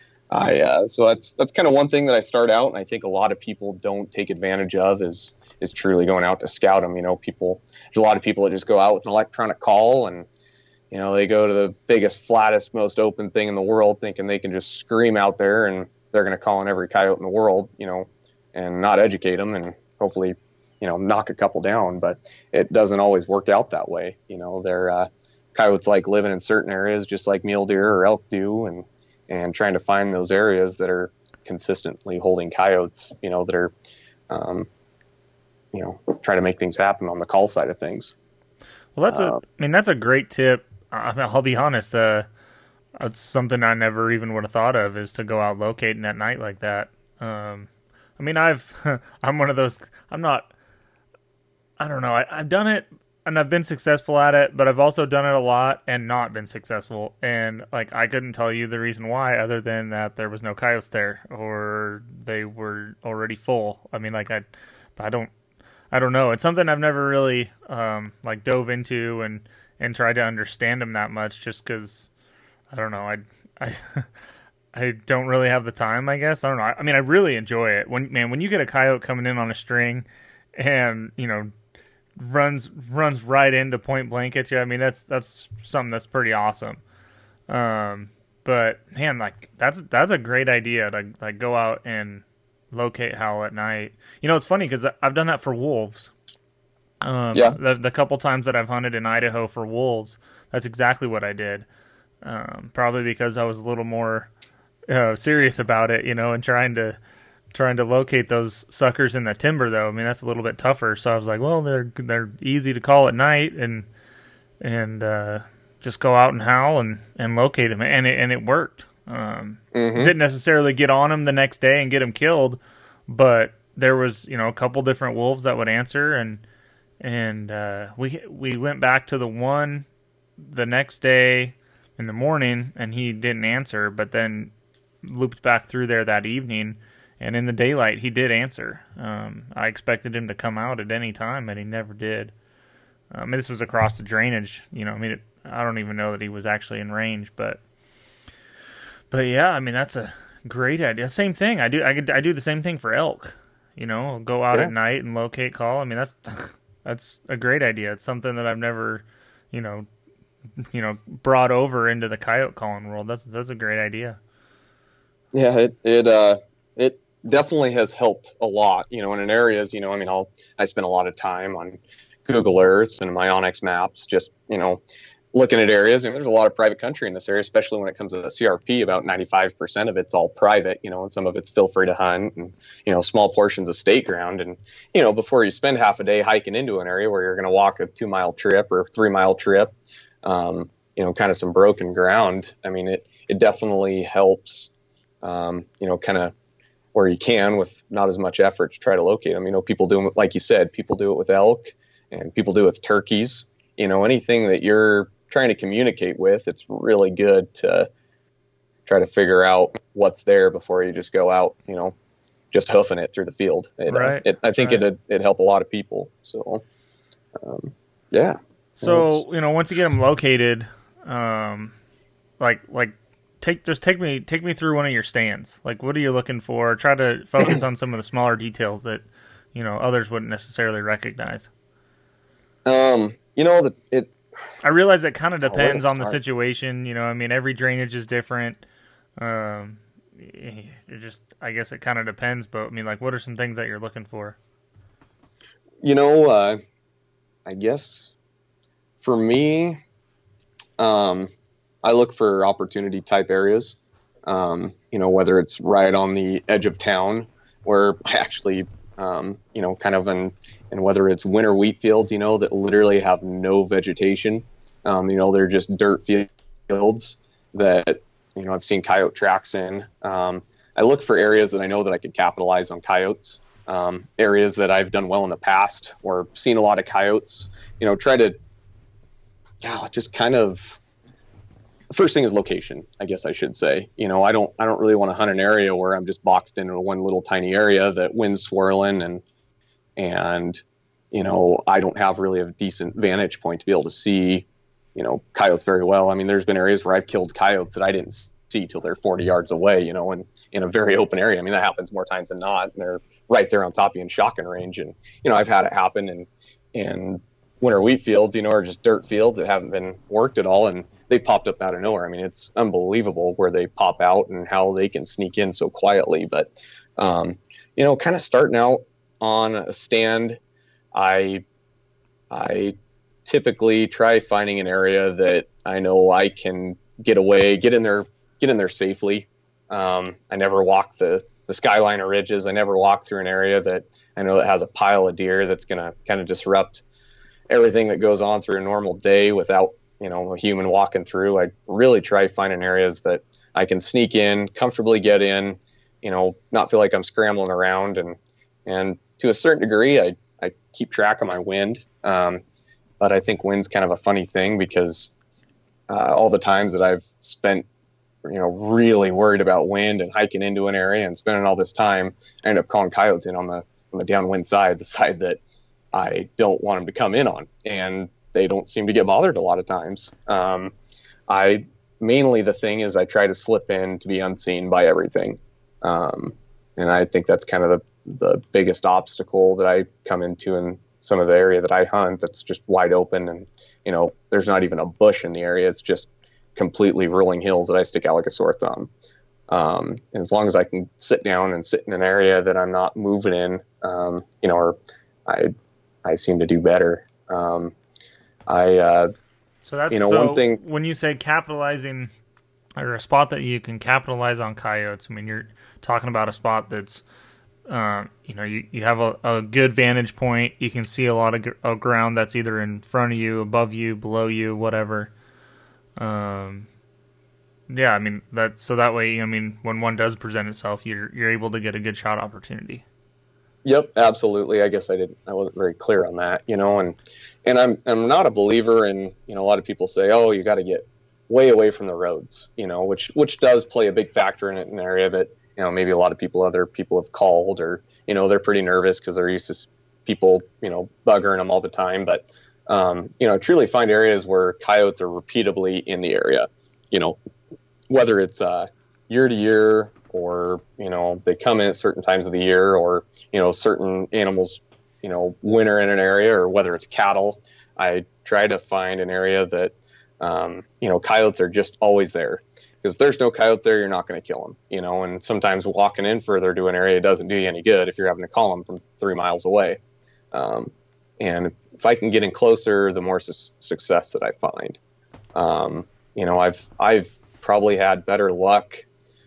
I, uh, so that's, that's kind of one thing that I start out, and I think a lot of people don't take advantage of is, is truly going out to scout them. You know, people, there's a lot of people that just go out with an electronic call and, you know, they go to the biggest, flattest, most open thing in the world, thinking they can just scream out there and they're going to call in every coyote in the world, you know, and not educate them and hopefully, you know, knock a couple down. But it doesn't always work out that way. You know, they're uh, coyotes like living in certain areas, just like mule deer or elk do, and and trying to find those areas that are consistently holding coyotes, you know, that are, um, you know, try to make things happen on the call side of things. Well, that's uh, a, I mean, that's a great tip. I mean, I'll be honest. Uh, it's something I never even would have thought of, is to go out locating at night like that. Um, I mean, I've, I'm one of those, I'm not, I don't know. I, I've done it and I've been successful at it, but I've also done it a lot and not been successful. And like, I couldn't tell you the reason why, other than that there was no coyotes there or they were already full. I mean, like I, I don't, I don't know. It's something I've never really, um, like dove into and, and tried to understand them that much, just cause I don't know. I, I, I don't really have the time, I guess. I don't know. I mean, I really enjoy it. When, man, when you get a coyote coming in on a string and, you know, runs runs right into point blank at you, I mean, that's that's something that's pretty awesome. Um, but man, like that's that's a great idea to like go out and locate howl at night. You know, it's funny because I've done that for wolves. Um, yeah. The the couple times that I've hunted in Idaho for wolves, that's exactly what I did. Um, probably because I was a little more uh, serious about it, you know, and trying to. Trying to locate those suckers in the timber, though. I mean, that's a little bit tougher. So I was like, well, they're they're easy to call at night, and and uh, just go out and howl and, and locate them, and it and it worked. Um, mm-hmm. Didn't necessarily get on them the next day and get them killed, but there was, you know, a couple different wolves that would answer, and and uh, we we went back to the one the next day in the morning, and he didn't answer, but then looped back through there that evening. And in the daylight, he did answer. Um, I expected him to come out at any time, and he never did. I mean, this was across the drainage. You know, I mean, it, I don't even know that he was actually in range, but, but yeah, I mean, that's a great idea. Same thing. I do. I, I do the same thing for elk. You know, I'll go out yeah. at night and locate call. I mean, that's that's a great idea. It's something that I've never, you know, you know, brought over into the coyote calling world. That's that's a great idea. Yeah, it it uh it. definitely has helped a lot, you know, in areas, you know, I mean, I'll, I spend a lot of time on Google Earth and my Onyx maps, just, you know, looking at areas, and there's a lot of private country in this area, especially when it comes to the C R P. About ninety-five percent of it's all private, you know, and some of it's feel free to hunt, and, you know, small portions of state ground. And, you know, before you spend half a day hiking into an area where you're going to walk a two mile trip or three mile trip, um, you know, kind of some broken ground. I mean, it, it definitely helps, um, you know, kind of, where you can with not as much effort to try to locate them. You know, people do, like you said, people do it with elk and people do it with turkeys. You know, anything that you're trying to communicate with, it's really good to try to figure out what's there before you just go out, you know, just hoofing it through the field. It, right. Uh, it, I think right. it'd, it'd help a lot of people. So, um, yeah. So, you know, once you get them located, um, like, like, Take just take me take me through one of your stands. Like, what are you looking for? Try to focus on some of the smaller details that, you know, others wouldn't necessarily recognize. Um, you know, the it. I realize it kind of depends oh, on the situation. You know, I mean, every drainage is different. Um, it just, I guess, it kind of depends. But I mean, like, what are some things that you're looking for? You know, uh, I guess for me, um. I look for opportunity type areas, um, you know, whether it's right on the edge of town where I actually, um, you know, kind of in, and whether it's winter wheat fields, you know, that literally have no vegetation, um, you know, they're just dirt fields that, you know, I've seen coyote tracks in. Um, I look for areas that I know that I could capitalize on coyotes, um, areas that I've done well in the past or seen a lot of coyotes, you know, try to, yeah, just kind of, the first thing is location, I guess I should say. You know, I don't I don't really want to hunt an area where I'm just boxed into one little tiny area that wind's swirling and and you know, I don't have really a decent vantage point to be able to see, you know, coyotes very well. I mean, there's been areas where I've killed coyotes that I didn't see till they're forty yards away, you know, and in a very open area. I mean, that happens more times than not. And they're right there on top of you in shotgun range. And, you know, I've had it happen and and winter wheat fields, you know, or just dirt fields that haven't been worked at all. And they popped up out of nowhere. I mean, it's unbelievable where they pop out and how they can sneak in so quietly. But, um, you know, kind of starting out on a stand, I, I typically try finding an area that I know I can get away, get in there, get in there safely. Um, I never walk the, the skyline or ridges. I never walk through an area that I know that has a pile of deer that's going to kind of disrupt everything that goes on through a normal day without, you know, a human walking through. I really try finding areas that I can sneak in, comfortably get in, you know, not feel like I'm scrambling around. And, and to a certain degree, I, I keep track of my wind. Um, but I think wind's kind of a funny thing because uh, all the times that I've spent, you know, really worried about wind and hiking into an area and spending all this time, I end up calling coyotes in on the, on the downwind side, the side that I don't want them to come in on. And they don't seem to get bothered a lot of times. Um, I mainly the thing is I try to slip in to be unseen by everything. Um, and I think that's kind of the, the biggest obstacle that I come into in some of the area that I hunt that's just wide open. And, you know, there's not even a bush in the area. It's just completely rolling hills that I stick out like a sore thumb. Um, and as long as I can sit down and sit in an area that I'm not moving in, um, you know, or I, I seem to do better. Um, I, uh, so that's, you know, so one thing when you say capitalizing or a spot that you can capitalize on coyotes, I mean, you're talking about a spot that's, um, you know, you, you have a, a good vantage point. You can see a lot of, gr- of ground that's either in front of you, above you, below you, whatever. Um, yeah, I mean, that, so that way, I mean, when one does present itself, you're, you're able to get a good shot opportunity. Yep, absolutely. I guess I didn't, I wasn't very clear on that, you know, and, and I'm, I'm not a believer in, you know, a lot of people say, oh, you got to get way away from the roads, you know, which, which does play a big factor in an area that, you know, maybe a lot of people, other people have called, or, you know, they're pretty nervous because they're used to people, you know, buggering them all the time. But, um, you know, truly find areas where coyotes are repeatably in the area, you know, whether it's uh, year to year, or, you know, they come in at certain times of the year, or, you know, certain animals, you know, winter in an area, or whether it's cattle. I try to find an area that, um, you know, coyotes are just always there. Because if there's no coyotes there, you're not going to kill them, you know, and sometimes walking in further to an area doesn't do you any good if you're having to call them from three miles away. Um, and if I can get in closer, the more su- success that I find. Um, you know, I've, I've probably had better luck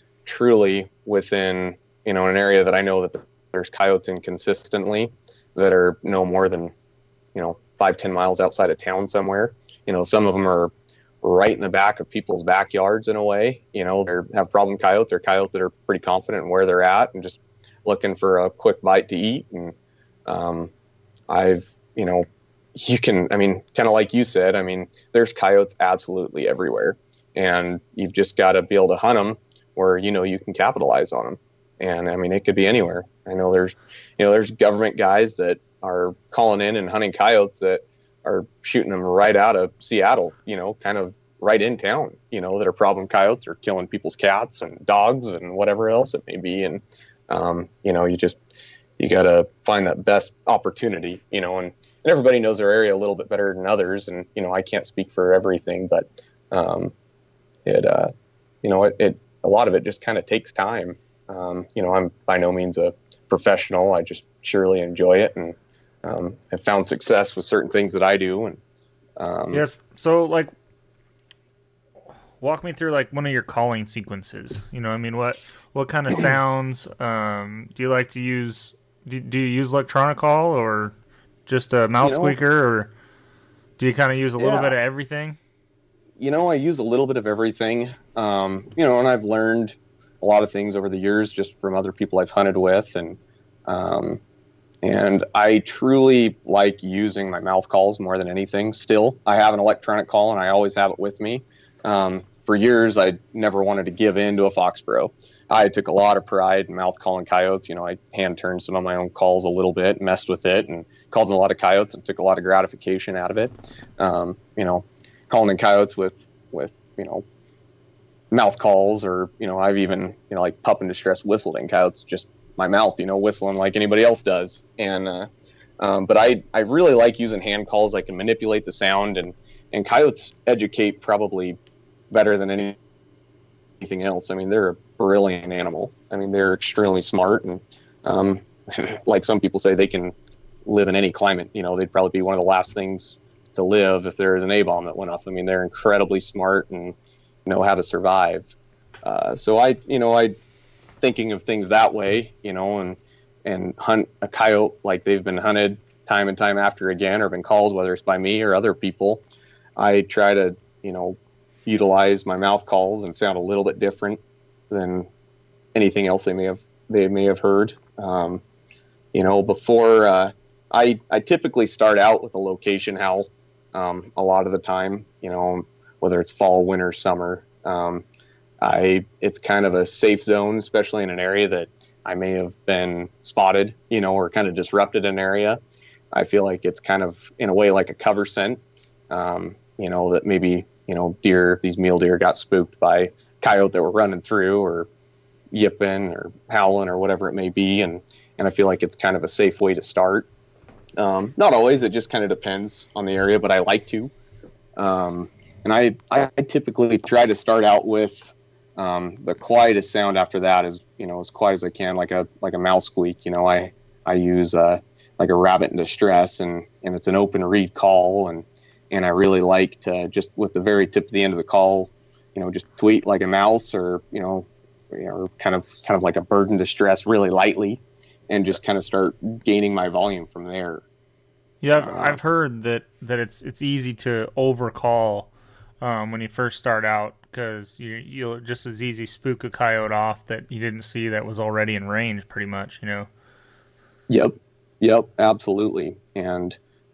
truly within, you know, an area that I know that there's coyotes in consistently that are no more than, you know, five, ten miles outside of town somewhere. You know, some of them are right in the back of people's backyards in a way, you know, they have problem coyotes or coyotes that are pretty confident in where they're at and just looking for a quick bite to eat. And, um, I've, you know, you can, I mean, kind of like you said, I mean, there's coyotes absolutely everywhere, and you've just got to be able to hunt them where, you know, you can capitalize on them. And I mean, it could be anywhere. I know there's, you know, there's government guys that are calling in and hunting coyotes that are shooting them right out of Seattle, you know, kind of right in town, you know, that are problem coyotes are killing people's cats and dogs and whatever else it may be. And, um, you know, you just, you got to find that best opportunity, you know, and, and everybody knows their area a little bit better than others. And, you know, I can't speak for everything, but, um, it, uh, you know, it, it, a lot of it just kind of takes time. Um, you know, I'm by no means a professional. I just surely enjoy it, and, um, have found success with certain things that I do. And, um, yes. So like, walk me through like one of your calling sequences. You know, I mean, what, what kind of sounds, um, do you like to use? Do, do you use electronic call or just a mouth you know, squeaker, or do you kind of use a little yeah. bit of everything? You know, I use a little bit of everything, um, you know, and I've learned a lot of things over the years just from other people I've hunted with. And, um, and I truly like using my mouth calls more than anything. Still, I have an electronic call and I always have it with me. Um, for years, I never wanted to give in to a Foxborough. I took a lot of pride in mouth calling coyotes. You know, I hand turned some of my own calls a little bit, messed with it, and called in a lot of coyotes and took a lot of gratification out of it. Um, you know, calling in coyotes with, with, you know, mouth calls, or, you know, I've even, you know, like pup in distress whistled in coyotes, just my mouth, you know, whistling like anybody else does. And, uh, Um, but I, I really like using hand calls. I can manipulate the sound, and, and coyotes educate probably better than any, anything else. I mean, they're a brilliant animal. I mean, they're extremely smart, and um, like some people say, they can live in any climate. You know, they'd probably be one of the last things to live if there was an A-bomb that went off. I mean, they're incredibly smart and know how to survive. Uh, so I, you know, I thinking of things that way, you know, and, and hunt a coyote like they've been hunted time and time after again, or been called, whether it's by me or other people. I try to, you know, utilize my mouth calls and sound a little bit different than anything else they may have, they may have heard. Um, you know, before, uh, I, I typically start out with a location howl, um, a lot of the time, you know, whether it's fall, winter, summer. Um, I, it's kind of a safe zone, especially in an area that I may have been spotted, you know, or kind of disrupted an area. I feel like it's kind of in a way like a cover scent, um, you know, that maybe, you know, deer, these mule deer got spooked by coyote that were running through or yipping or howling or whatever it may be. And, and I feel like it's kind of a safe way to start. Um, not always, it just kind of depends on the area, but I like to. Um, and I, I typically try to start out with um, the quietest sound after that is, you know, as quiet as I can, like a, like a mouse squeak. You know, I, I use uh, like a rabbit in distress, and, and it's an open reed call. And, and I really like to just with the very tip of the end of the call, you know, just tweet like a mouse, or, you know, or kind of, kind of like a bird in distress really lightly, and just kind of start gaining my volume from there. Yeah, I've, uh, I've heard that, that it's it's easy to overcall um, when you first start out, because you, you'll just as easy spook a coyote off that you didn't see that was already in range, pretty much, you know? Yep, yep, absolutely. And,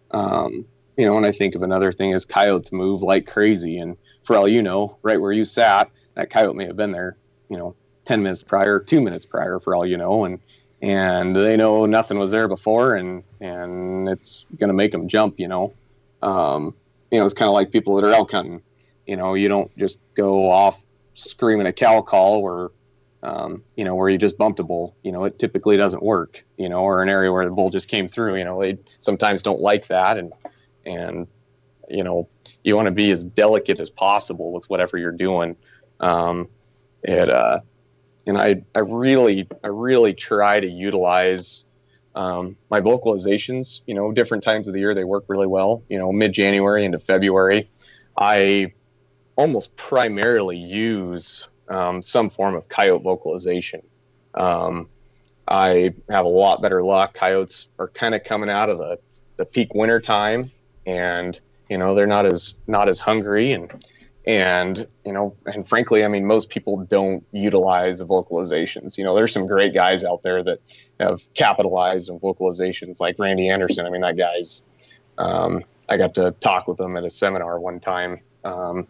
um, you know, and I think of another thing is coyotes move like crazy. And for all you know, right where you sat, that coyote may have been there, you know, ten minutes prior, two minutes prior, for all you know, and and they know nothing was there before, and, and it's going to make them jump, you know. Um, you know, it's kind of like people that are elk hunting. You know, you don't just go off screaming a cow call where, um, you know, where you just bumped a bull. You know, it typically doesn't work, you know, or an area where the bull just came through. You know, they sometimes don't like that. And, and you know, you want to be as delicate as possible with whatever you're doing. Um, it, uh, And I, I really, I really try to utilize um, my vocalizations. You know, different times of the year they work really well. You know, mid-January into February, I almost primarily use um, some form of coyote vocalization. Um, I have a lot better luck. Coyotes are kind of coming out of the, the peak winter time, and you know they're not as not as hungry and. And, you know, and frankly, I mean, most people don't utilize the vocalizations. You know, there's some great guys out there that have capitalized on vocalizations, like Randy Anderson. I mean, that guy's, um, I got to talk with him at a seminar one time, um,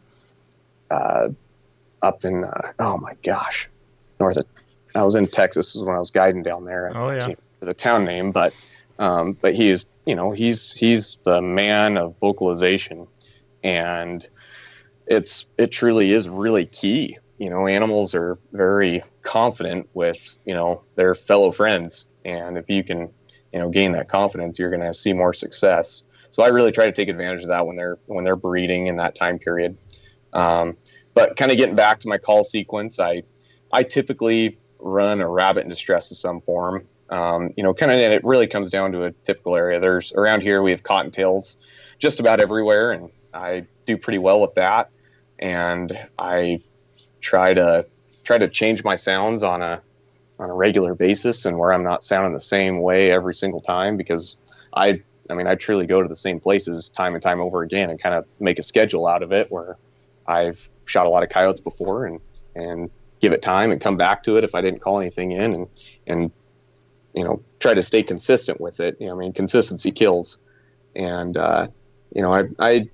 uh, up in, uh, oh my gosh, north of, I was in Texas. This was when I was guiding down there. Oh, yeah. I can't remember the town name, but, um, but he is, you know, he's, he's the man of vocalization. And, It's it truly is really key. You know, animals are very confident with, you know, their fellow friends. And if you can, you know, gain that confidence, you're going to see more success. So I really try to take advantage of that when they're when they're breeding in that time period. Um, but kind of getting back to my call sequence, I I typically run a rabbit in distress of some form. Um, you know, kind of, and it really comes down to a typical area. There's around here we have cottontails just about everywhere, and I do pretty well with that. And I try to try to change my sounds on a on a regular basis, and where I'm not sounding the same way every single time, because I I mean I truly go to the same places time and time over again and kind of make a schedule out of it, where I've shot a lot of coyotes before, and and give it time and come back to it if I didn't call anything in, and and you know try to stay consistent with it. You know, I mean, consistency kills. And uh, you know I I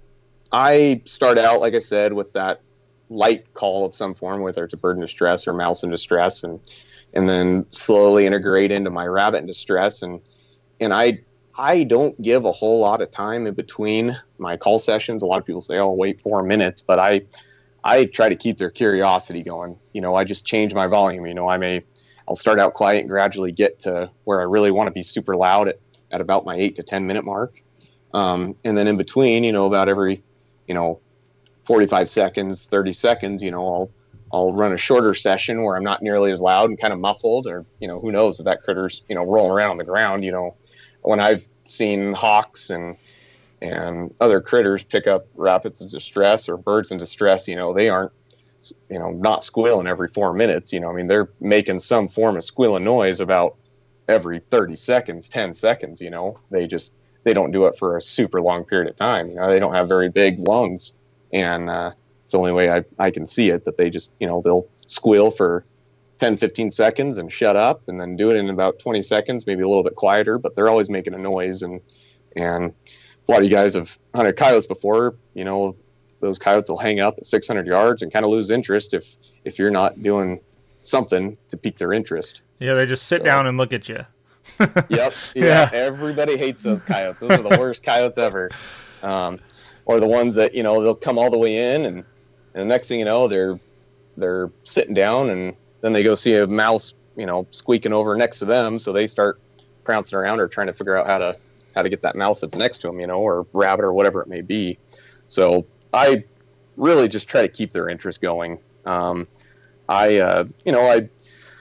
I start out, like I said, with that light call of some form, whether it's a bird in distress or mouse in distress, and and then slowly integrate into my rabbit in distress. And and I I don't give a whole lot of time in between my call sessions. A lot of people say, "Oh, wait four minutes," but I I try to keep their curiosity going. You know, I just change my volume. You know, I may I'll start out quiet and gradually get to where I really want to be super loud at at about my eight to ten minute mark. Um, and then in between, you know, about every, you know, forty-five seconds, thirty seconds, you know, I'll, I'll run a shorter session where I'm not nearly as loud and kind of muffled, or, you know, who knows if that critter's, you know, rolling around on the ground. You know, when I've seen hawks and, and other critters pick up rabbits of distress or birds in distress, you know, they aren't, you know, not squealing every four minutes. You know, I mean, they're making some form of squealing noise about every thirty seconds, ten seconds, you know, they just, they don't do it for a super long period of time. You know, they don't have very big lungs, and uh, it's the only way I, I can see it, that they just, you know, they'll squeal for ten, fifteen seconds and shut up, and then do it in about twenty seconds, maybe a little bit quieter, but they're always making a noise. And, and a lot of you guys have hunted coyotes before, you know, those coyotes will hang up at six hundred yards and kind of lose interest if, if you're not doing something to pique their interest. Yeah. They just sit so, down and look at you. Yep. Yeah, yeah. Everybody hates those coyotes. Those are the worst coyotes ever. Um, or the ones that, you know, they'll come all the way in, and, and the next thing you know, they're, they're sitting down, and then they go see a mouse, you know, squeaking over next to them. So they start prancing around or trying to figure out how to, how to get that mouse that's next to them, you know, or rabbit or whatever it may be. So I really just try to keep their interest going. Um, I, uh, you know, I,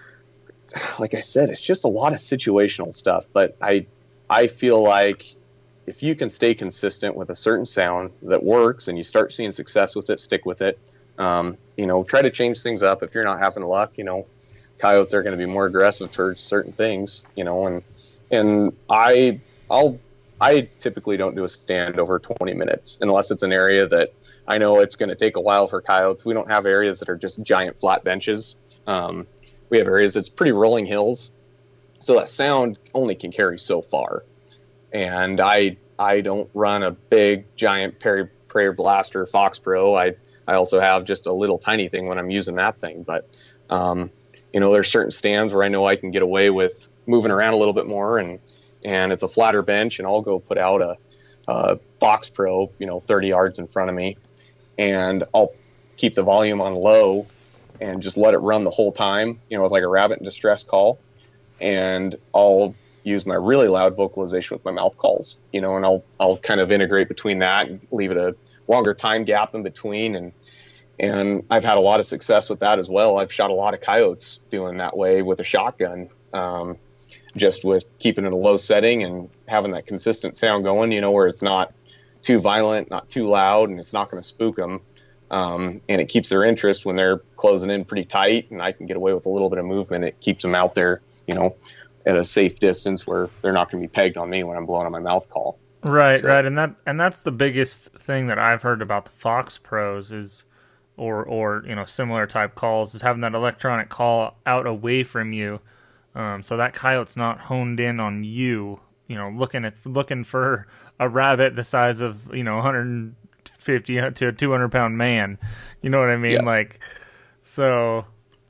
like I said, it's just a lot of situational stuff, but I, I feel like if you can stay consistent with a certain sound that works and you start seeing success with it, stick with it. Um, you know, try to change things up. If you're not having luck, you know, coyotes are going to be more aggressive towards certain things, you know, and, and I, I'll, I typically don't do a stand over twenty minutes unless it's an area that I know it's going to take a while for coyotes. We don't have areas that are just giant flat benches. Um, we have areas that's pretty rolling hills. So that sound only can carry so far. And I, I don't run a big giant Prairie, Prairie Blaster Fox Pro. I, I also have just a little tiny thing when I'm using that thing. But, um, you know, there's certain stands where I know I can get away with moving around a little bit more, and, and it's a flatter bench, and I'll go put out a, a Fox Pro, you know, thirty yards in front of me, and I'll keep the volume on low and just let it run the whole time, you know, with like a rabbit in distress call. And I'll use my really loud vocalization with my mouth calls, you know, and I'll, I'll kind of integrate between that and leave it a longer time gap in between. And, and I've had a lot of success with that as well. I've shot a lot of coyotes doing that way with a shotgun, um, just with keeping it a low setting and having that consistent sound going, you know, where it's not too violent, not too loud, and it's not going to spook them. Um, and it keeps their interest when they're closing in pretty tight, and I can get away with a little bit of movement. It keeps them out there, you know, at a safe distance where they're not going to be pegged on me when I'm blowing on my mouth call. Right, so. right. And that, and that's the biggest thing that I've heard about the Fox Pros is, or, or, you know, similar type calls, is having that electronic call out away from you. Um, so that coyote's not honed in on you, you know, looking at, looking for a rabbit the size of, you know, one hundred fifty to a two hundred pound man. You know what I mean? Yes. Like, so,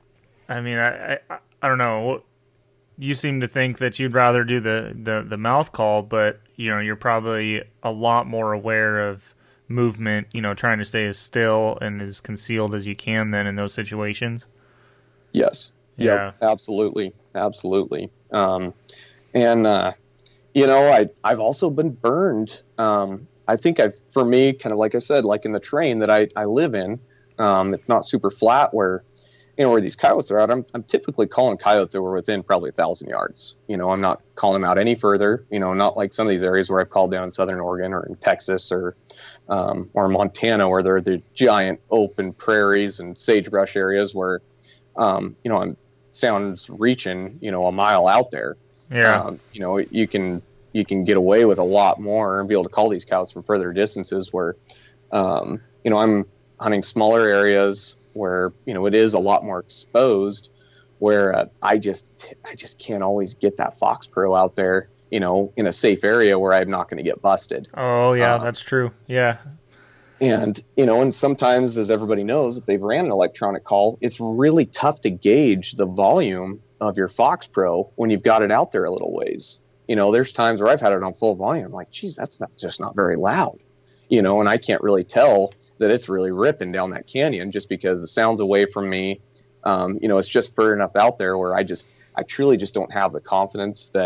I mean, I, I, I don't know. You seem to think that you'd rather do the, the, the mouth call, but, you know, you're probably a lot more aware of movement, you know, trying to stay as still and as concealed as you can then in those situations. Yes. Yeah, yep, absolutely. Absolutely. Um, and, uh, you know, I, I've also been burned. Um, I think I've, for me, kind of like I said, like in the terrain that I, I live in, um, it's not super flat where, you know, where these coyotes are out. I'm, I'm typically calling coyotes that were within probably a thousand yards. You know, I'm not calling them out any further, you know, not like some of these areas where I've called down in Southern Oregon or in Texas or, um, or Montana, where they're the giant open prairies and sagebrush areas where, um, you know, I'm sounds reaching, you know, a mile out there. Yeah. Um, you know, you can, you can get away with a lot more and be able to call these coyotes from further distances where, um, you know, I'm hunting smaller areas where, you know, it is a lot more exposed, where uh, I just, I just can't always get that Fox Pro out there, you know, in a safe area where I'm not going to get busted. Oh yeah, um, that's true. Yeah. And, you know, and sometimes, as everybody knows, if they've ran an electronic call, it's really tough to gauge the volume of your Fox Pro when you've got it out there a little ways. You know, there's times where I've had it on full volume. I'm like, geez, that's not just not very loud, you know, and I can't really tell that it's really ripping down that canyon just because the sound's away from me. Um, you know, it's just far enough out there where I just, I truly just don't have the confidence that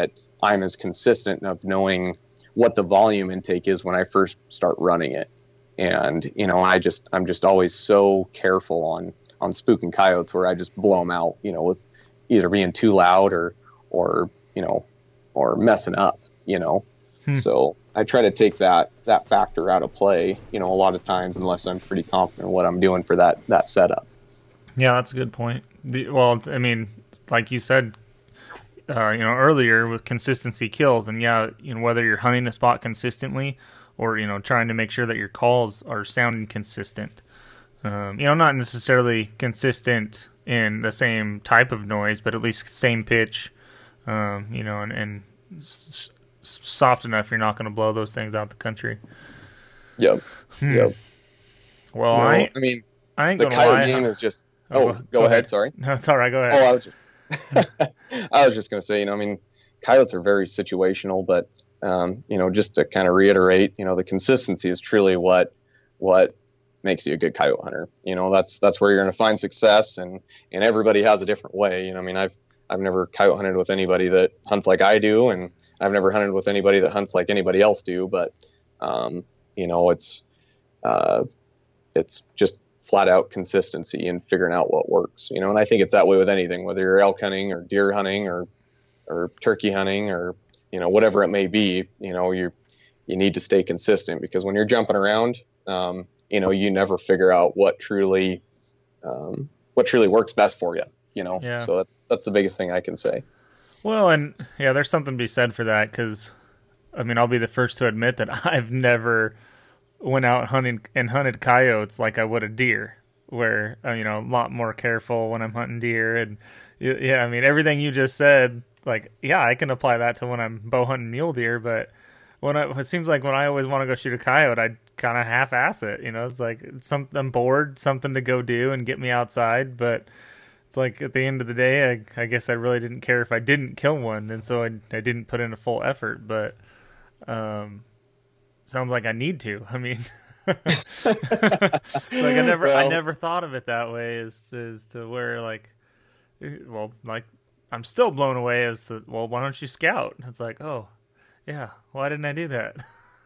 I'm as consistent of knowing what the volume intake is when I first start running it. And, you know, I just, I'm just always so careful on, on spooking coyotes where I just blow them out, you know, with either being too loud or, or, you know, or messing up, you know? Hmm. So I try to take that, that factor out of play, you know, a lot of times, unless I'm pretty confident in what I'm doing for that, that setup. Yeah, that's a good point. The, well, I mean, like you said, uh, you know, earlier with consistency kills, and yeah, you know, whether you're hunting a spot consistently or, you know, trying to make sure that your calls are sounding consistent. Um, you know, not necessarily consistent in the same type of noise, but at least same pitch, um, you know, and, and s- soft enough you're not going to blow those things out the country. Yep. Hmm. Yep. Well, no, I, I mean, I ain't the gonna coyote lie. game is just, oh, oh, go, go, go ahead. ahead. Sorry. No, it's all right. Go ahead. Oh, I was just, I was just going to say, you know, I mean, coyotes are very situational, but, um, you know, just to kind of reiterate, you know, the consistency is truly what, what makes you a good coyote hunter. You know, that's, that's where you're going to find success, and, and everybody has a different way. You know, I mean, I've, I've never coyote hunted with anybody that hunts like I do, and I've never hunted with anybody that hunts like anybody else do, but, um, you know, it's, uh, it's just flat out consistency and figuring out what works, you know, and I think it's that way with anything, whether you're elk hunting or deer hunting or, or turkey hunting or, you know, whatever it may be, you know, you, you need to stay consistent, because when you're jumping around, um, you know, you never figure out what truly, um, what truly works best for you, you know? Yeah. So that's, that's the biggest thing I can say. Well, and yeah, there's something to be said for that. 'Cause I mean, I'll be the first to admit that I've never went out hunting and hunted coyotes like I would a deer, where, uh, you know, a lot more careful when I'm hunting deer. And yeah, I mean, everything you just said, like, yeah, I can apply that to when I'm bow hunting mule deer, but when I, it seems like when I always want to go shoot a coyote, I kind of half-ass it, you know, it's like something, I'm bored, something to go do and get me outside. But it's like at the end of the day, I, I guess I really didn't care if I didn't kill one. And so I, I didn't put in a full effort, but, um, sounds like I need to. I mean, it's like I never, well, I never thought of it that way, as, as to where, like, well, like, I'm still blown away as to, well, why don't you scout? It's like, oh, yeah, why didn't I do that?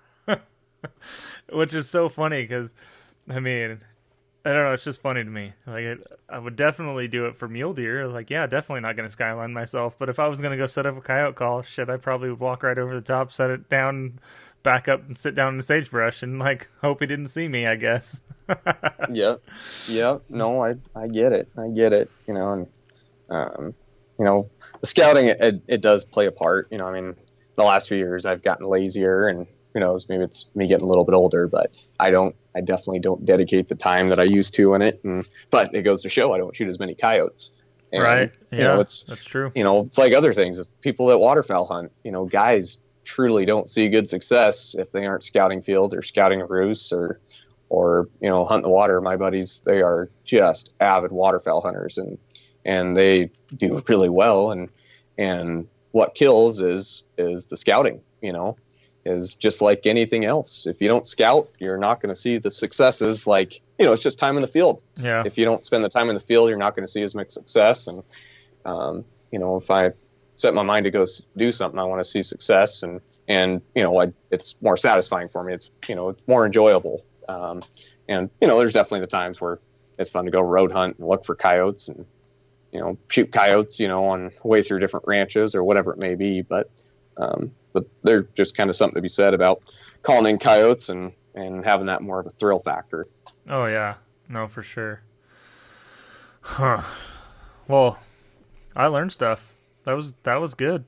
Which is so funny, because, I mean, I don't know, it's just funny to me. Like, it, I would definitely do it for mule deer. Like, yeah, definitely not going to skyline myself. But if I was going to go set up a coyote call, shit, I probably would walk right over the top, set it down, back up, and sit down in the sagebrush, and, like, hope he didn't see me, I guess. Yep. Yep. No, I, I get it. I get it. You know, and, um, you know, the scouting, it, it does play a part. You know, I mean, the last few years I've gotten lazier, and who knows, maybe it's me getting a little bit older, but I don't, I definitely don't dedicate the time that I used to in it. And, but it goes to show I don't shoot as many coyotes. And, right. Yeah, you know, it's, that's true. You know, it's like other things. It's people that waterfowl hunt, you know, guys truly don't see good success if they aren't scouting fields or scouting roosts or, or, you know, hunt the water. My buddies, they are just avid waterfowl hunters, and, and they do really well. And, and what kills is, is the scouting, you know, is just like anything else. If you don't scout, you're not going to see the successes. Like, you know, it's just time in the field. Yeah. If you don't spend the time in the field, you're not going to see as much success. And, um, you know, if I set my mind to go do something, I want to see success, and, and, you know, I, it's more satisfying for me. It's, you know, it's more enjoyable. Um, and, you know, there's definitely the times where it's fun to go road hunt and look for coyotes and, you know, shoot coyotes, you know, on way through different ranches or whatever it may be. But, um, but they're just kind of something to be said about calling in coyotes and, and having that more of a thrill factor. Oh yeah, no, for sure. Huh. Well, I learned stuff. That was, that was good.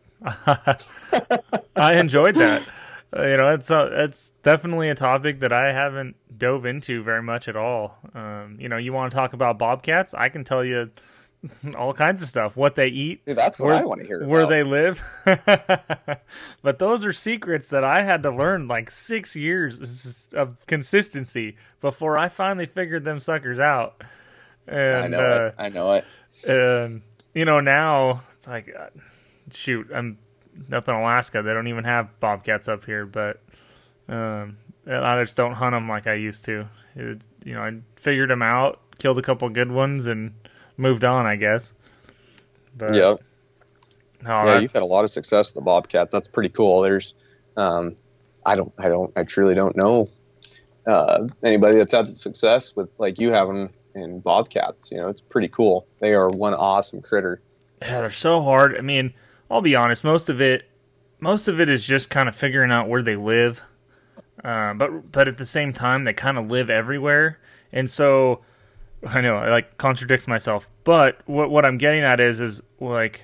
I enjoyed that. Uh, you know, it's a, it's definitely a topic that I haven't dove into very much at all. Um, you know, you want to talk about bobcats? I can tell you all kinds of stuff. What they eat. See, that's what where, I want to hear. Where about. they live. But those are secrets that I had to learn like six years of consistency before I finally figured them suckers out. And, I know uh, it. I know it. And, you know, now it's like, uh, shoot, I'm up in Alaska. They don't even have bobcats up here, but um, I just don't hunt them like I used to. It, you know, I figured them out, killed a couple good ones, and moved on, I guess. But, yep. Oh, yeah, I, you've had a lot of success with the bobcats. That's pretty cool. There's, um, I don't, I don't, I truly don't know uh, anybody that's had success with like you having in bobcats. You know, it's pretty cool. They are one awesome critter. yeah, they're so hard. I mean, I'll be honest. Most of it, most of it is just kind of figuring out where they live. Uh, but but at the same time, they kind of live everywhere, and so I know I like contradicts myself. But what what I'm getting at is is like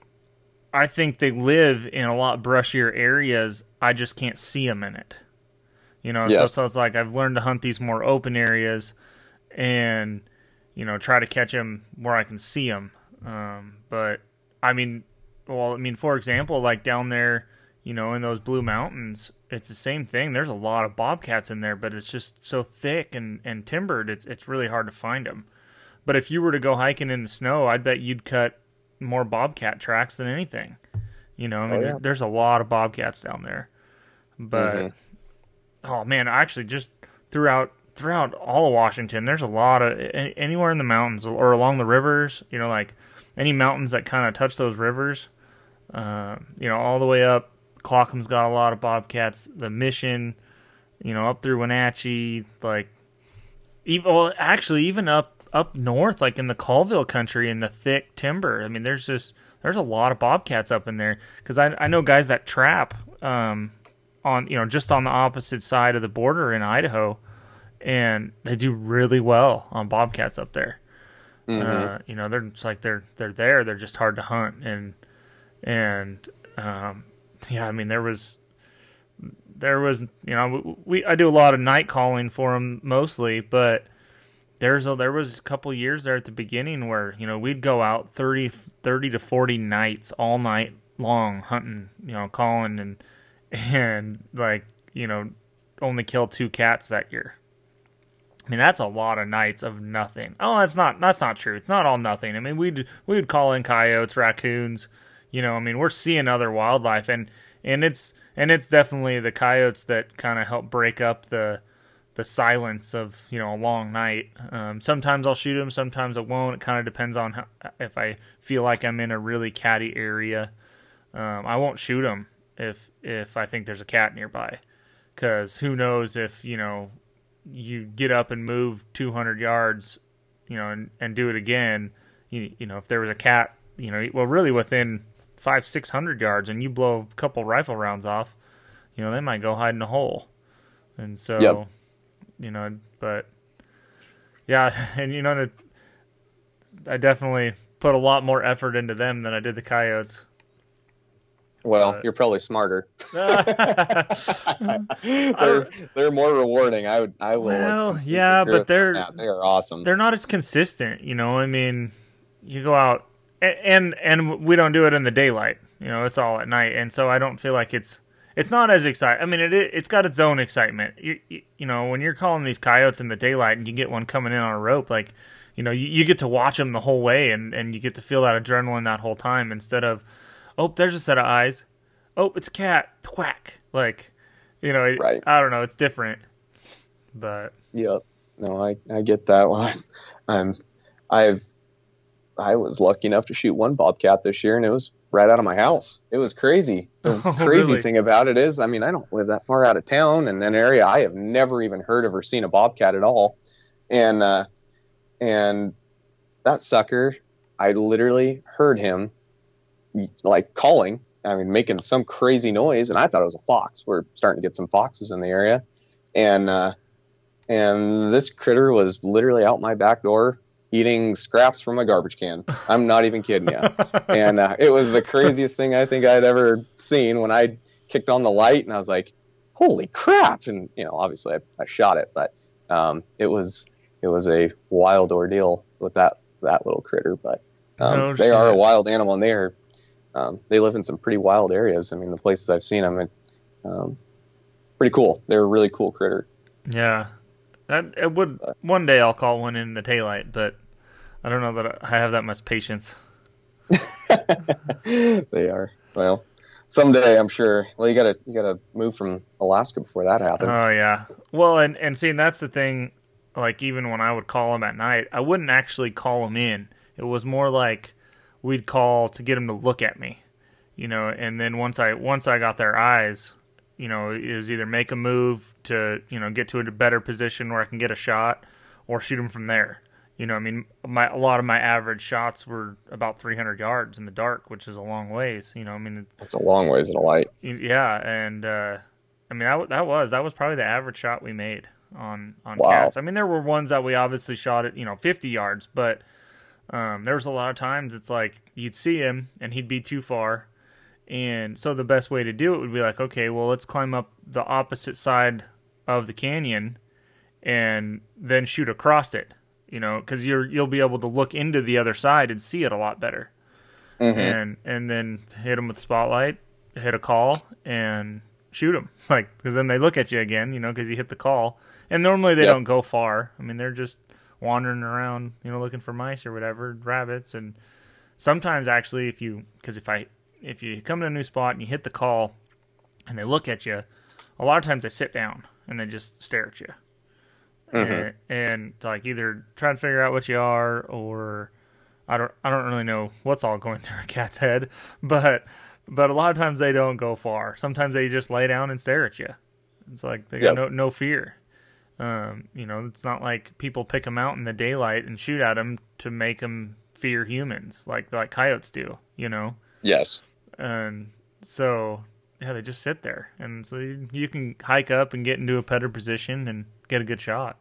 I think they live in a lot brushier areas. I just can't see them in it. You know, Yes. so, so it's like I've learned to hunt these more open areas, and you know try to catch them where I can see them. Um, but I mean, well, I mean, for example, like down there, you know, in those Blue Mountains, it's the same thing. There's a lot of bobcats in there, but it's just so thick and, and timbered, it's it's really hard to find them. But if you were to go hiking in the snow, I'd bet you'd cut more bobcat tracks than anything. You know, I mean, Oh, yeah. there, there's a lot of bobcats down there. But, Mm-hmm. oh man, actually just throughout throughout all of Washington, there's a lot of, a- anywhere in the mountains or along the rivers, you know, like any mountains that kind of touch those rivers, uh, you know, all the way up. Clockum's got a lot of bobcats. The Mission, you know, up through Wenatchee, like, even well, actually, even up up north, like in the Colville country, in the thick timber. I mean, there's just there's a lot of bobcats up in there because I I know guys that trap um on you know just on the opposite side of the border in Idaho, and they do really well on bobcats up there. Mm-hmm. Uh, you know, they're it's like they're they're there. They're just hard to hunt and and um. Yeah, I mean there was, there was you know we I do a lot of night calling for them mostly, but there's a, there was a couple years there at the beginning where you know we'd go out thirty, thirty to forty nights all night long hunting, you know, calling and and like you know only kill two cats that year. I mean that's a lot of nights of nothing. Oh, that's not that's not true. It's not all nothing. I mean we'd we would call in coyotes, raccoons. You know, I mean, we're seeing other wildlife, and, and it's and it's definitely the coyotes that kind of help break up the the silence of you know a long night. Um, sometimes I'll shoot them, sometimes I won't. It kind of depends on how, if I feel like I'm in a really catty area. Um, I won't shoot them if if I think there's a cat nearby, because who knows if you know you get up and move two hundred yards, you know, and, and do it again. You you know if there was a cat, you know, well really within five, six hundred yards, and you blow a couple rifle rounds off, you know, they might go hide in a hole. And so, Yep. you know, but yeah, and you know, I definitely put a lot more effort into them than I did the coyotes. Well, But- you're probably smarter. well, they're they're more rewarding. I would I will. completely yeah, agree but with they're that. They are awesome. they're not as consistent, you know. I mean, you go out a- and and we don't do it in the daylight. You know, it's all at night, and so I don't feel like it's it's not as exciting. I mean, it it's got its own excitement. You, you you know, when you're calling these coyotes in the daylight and you get one coming in on a rope, like you know, you, you get to watch them the whole way, and and you get to feel that adrenaline that whole time instead of, oh, there's a set of eyes. Oh, it's a cat. Whack. Like, you know, it- Right. I don't know. It's different, but Yep. No, I, I get that. Well, I, I'm I've I was lucky enough to shoot one bobcat this year, and it was right out of my house. It was crazy. The Oh, crazy really? thing about it is, I mean, I don't live that far out of town, in an area I have never even heard of or seen a bobcat at all, and uh, and that sucker, I literally heard him like calling. I mean, making some crazy noise, and I thought it was a fox. We're starting to get some foxes in the area, and uh, and this critter was literally out my back door eating scraps from a garbage can. I'm not even kidding you. And uh, it was the craziest thing I think I'd ever seen when I kicked on the light, and I was like, "Holy crap!" And you know, obviously I, I shot it, but um, it was it was a wild ordeal with that that little critter. But um, No they are a shit. wild animal, and they are. Um, they live in some pretty wild areas. I mean, the places I've seen them, it, um, pretty cool. They're a really cool critter. yeah, that it would one day I'll call one in the daylight, but I don't know that I have that much patience. They are. Well, someday I'm sure. Well, you gotta you gotta move from Alaska before that happens. Oh yeah. Well, and and see, and that's the thing. Like even when I would call them at night, I wouldn't actually call them in. It was more like we'd call to get them to look at me, you know, and then once I once I got their eyes, you know, it was either make a move to, you know, get to a better position where I can get a shot or shoot them from there. You know, I mean, my a lot of my average shots were about three hundred yards in the dark, which is a long ways. You know, I mean, it's a long ways in a light. Yeah, and uh, I mean that that was that was probably the average shot we made on on wow. cats. I mean, there were ones that we obviously shot at, you know, fifty yards, but um, there was a lot of times it's like you'd see him and he'd be too far, and so the best way to do it would be like, okay, well, let's climb up the opposite side of the canyon and then shoot across it. You know, because you're you'll be able to look into the other side and see it a lot better, mm-hmm. and and then hit them with the spotlight, hit a call, and shoot them. Like, because then they look at you again, you know, because you hit the call, and normally they yep. don't go far. I mean, they're just wandering around, you know, looking for mice or whatever, rabbits, and sometimes actually, if you because if I if you come to a new spot and you hit the call, and they look at you, a lot of times they sit down and they just stare at you. Mm-hmm. And, and like either try to figure out what you are, or I don't I don't really know what's all going through a cat's head, but but a lot of times they don't go far. Sometimes they just lay down and stare at you. It's like they got yep. no no fear. Um, you know, it's not like people pick them out in the daylight and shoot at them to make them fear humans, like like coyotes do. You know. Yes. And so yeah, they just sit there, and so you, you can hike up and get into a better position and get a good shot.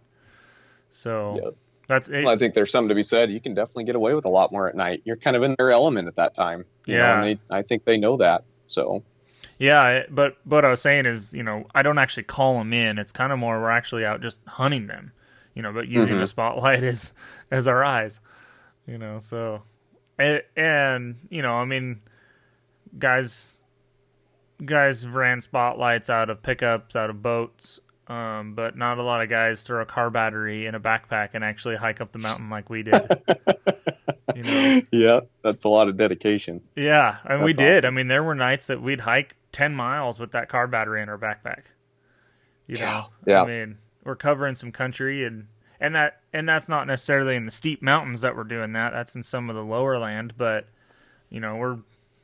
So yep. that's it. Well, I think there's something to be said. You can definitely get away with a lot more at night. You're kind of in their element at that time. You yeah. know, and they, I think they know that. So. Yeah, but what I was saying is, you know, I don't actually call them in. It's kind of more we're actually out just hunting them, you know, but using mm-hmm. the spotlight as as our eyes, you know. So, and, and you know, I mean, guys, guys ran spotlights out of pickups, out of boats. Um, but not a lot of guys throw a car battery in a backpack and actually hike up the mountain like we did. You know? Yeah, that's a lot of dedication. Yeah, and that's we did. Awesome. I mean, there were nights that we'd hike ten miles with that car battery in our backpack. You know, yeah. yeah. I mean, we're covering some country, and and that and that's not necessarily in the steep mountains that we're doing that. That's in some of the lower land, but you know, we're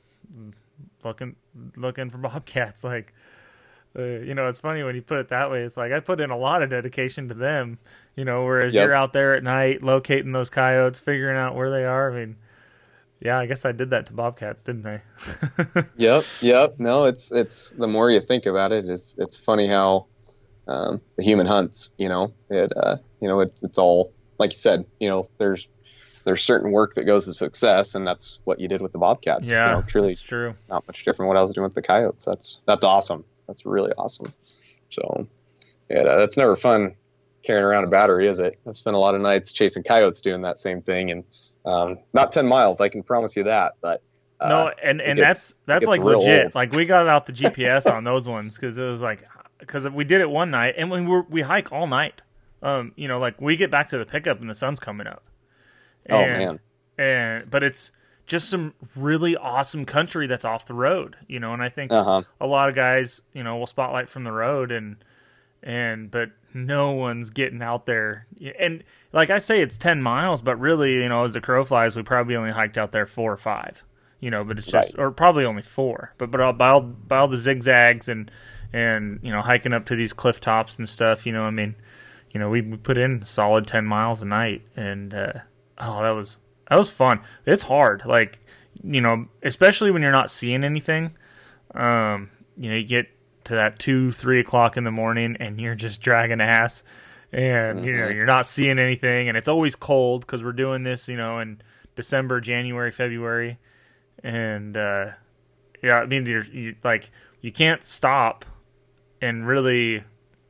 looking looking for bobcats like. Uh, you know, it's funny when you put it that way. It's like I put in a lot of dedication to them, you know, whereas yep. you're out there at night locating those coyotes, figuring out where they are. I mean, yeah, I guess I did that to bobcats, didn't I? Yep, yep. No, it's it's the more you think about it, it's it's funny how um, the human hunts. You know, it uh, you know it's it's all like you said. You know, there's there's certain work that goes to success, and that's what you did with the bobcats. Yeah, you know, truly, that's true. Not much different from what I was doing with the coyotes. That's that's awesome. That's really awesome. So, yeah, that's never fun carrying around a battery, is it? I've spent a lot of nights chasing coyotes doing that same thing, and um, not ten miles, I can promise you that. But uh, no, and, and gets, that's that's like legit. Old. Like we got out the G P S on those ones because it was like because we did it one night, and we were we hike all night. Um, you know, like we get back to the pickup and the sun's coming up. And, oh man! And but it's. Just some really awesome country that's off the road, you know, and I think uh-huh. a lot of guys, you know, will spotlight from the road and, and, but no one's getting out there. And like I say, it's ten miles, but really, you know, as the crow flies, we probably only hiked out there four or five, you know, but it's just, right. or probably only four, but, but by all, by all the zigzags and, and, you know, hiking up to these cliff tops and stuff, you know, I mean, you know, we, we put in solid ten miles a night and, uh, oh, that was, That was fun. It's hard, like, you know, especially when you're not seeing anything. Um, you know, you get to that two, three o'clock in the morning, and you're just dragging ass, and mm-hmm. you know you're not seeing anything, and it's always cold because we're doing this, you know, in December, January, February, and uh, yeah, I mean, you're you, like you can't stop, and really,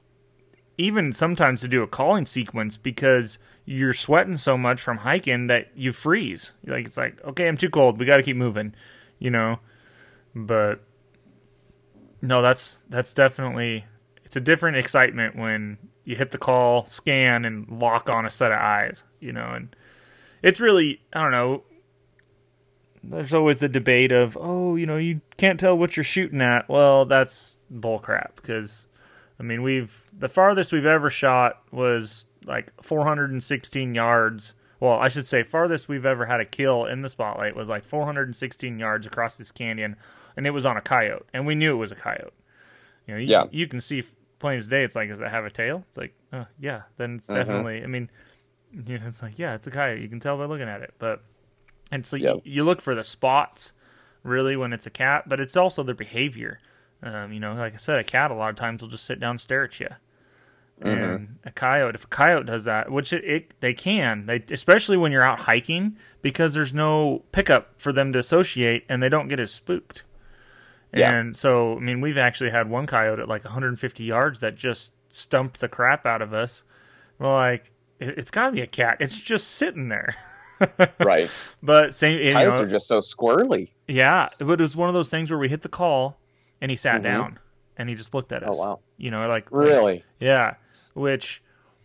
even sometimes to do a calling sequence because you're sweating so much from hiking that you freeze. Like it's like, okay, I'm too cold. We got to keep moving, you know. But no, that's that's definitely it's a different excitement when you hit the call, scan, and lock on a set of eyes, you know. And it's really, I don't know. There's always the debate of, oh, you know, you can't tell what you're shooting at. Well, that's bullcrap because, I mean, we've the farthest we've ever shot was like four hundred sixteen yards. Well, I should say farthest we've ever had a kill in the spotlight was like four hundred sixteen yards across this canyon and it was on a coyote, and we knew it was a coyote. You know, you, yeah. you can see plain as day. It's like, does it have a tail? It's like, oh, yeah, then it's Mm-hmm. definitely, I mean, you know, it's like, yeah, it's a coyote. You can tell by looking at it. But, and so Yep. you, you look for the spots, really, when it's a cat, but it's also their behavior. Um, you know, like I said, a cat a lot of times will just sit down and stare at you. Mm-hmm. And a coyote, if a coyote does that, which it, it they can, they especially when you're out hiking, because there's no pickup for them to associate, and they don't get as spooked. Yeah. And so, I mean, we've actually had one coyote at like one hundred fifty yards that just stumped the crap out of us. We're like, it, it's got to be a cat. It's just sitting there. Right. But same, you Coyotes know, are just so squirrely. yeah. But it was one of those things where we hit the call, and he sat Mhm. down, and he just looked at us. Oh, wow. You know, like Really? like, yeah. Which,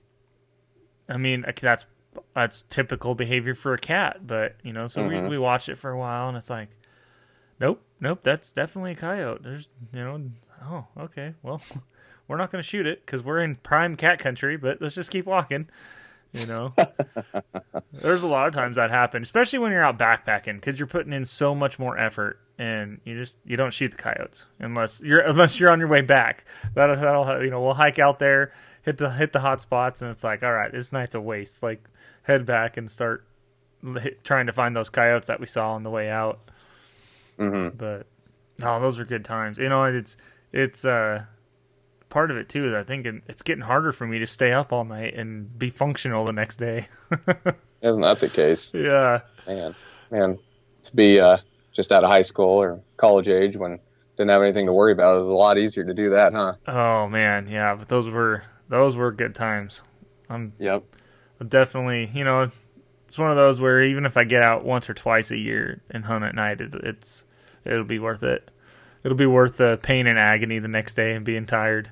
I mean, that's that's typical behavior for a cat. But you know, so Mhm. we we watched it for a while, and it's like, nope, nope, that's definitely a coyote. There's, you know, oh, okay, well, we're not going to shoot it because we're in prime cat country, but let's just keep walking. You know, there's a lot of times that happen, especially when you're out backpacking, because you're putting in so much more effort, and you just you don't shoot the coyotes unless you're unless you're on your way back. That'll, that'll you know, we'll hike out there, hit the hit the hot spots, and it's like, all right, this night's a waste. Like, head back and start hit, trying to find those coyotes that we saw on the way out. Mm-hmm. But oh, those are good times. You know, it's it's uh part of it too is I think it, it's getting harder for me to stay up all night and be functional the next day. Isn't that the case? Yeah. Man, man, to be uh, just out of high school or college age when didn't have anything to worry about, it was a lot easier to do that, huh? Oh man, yeah. But those were those were good times. I'm Yep. definitely, you know, it's one of those where even if I get out once or twice a year and hunt at night, it, it's it'll be worth it. It'll be worth the pain and agony the next day and being tired.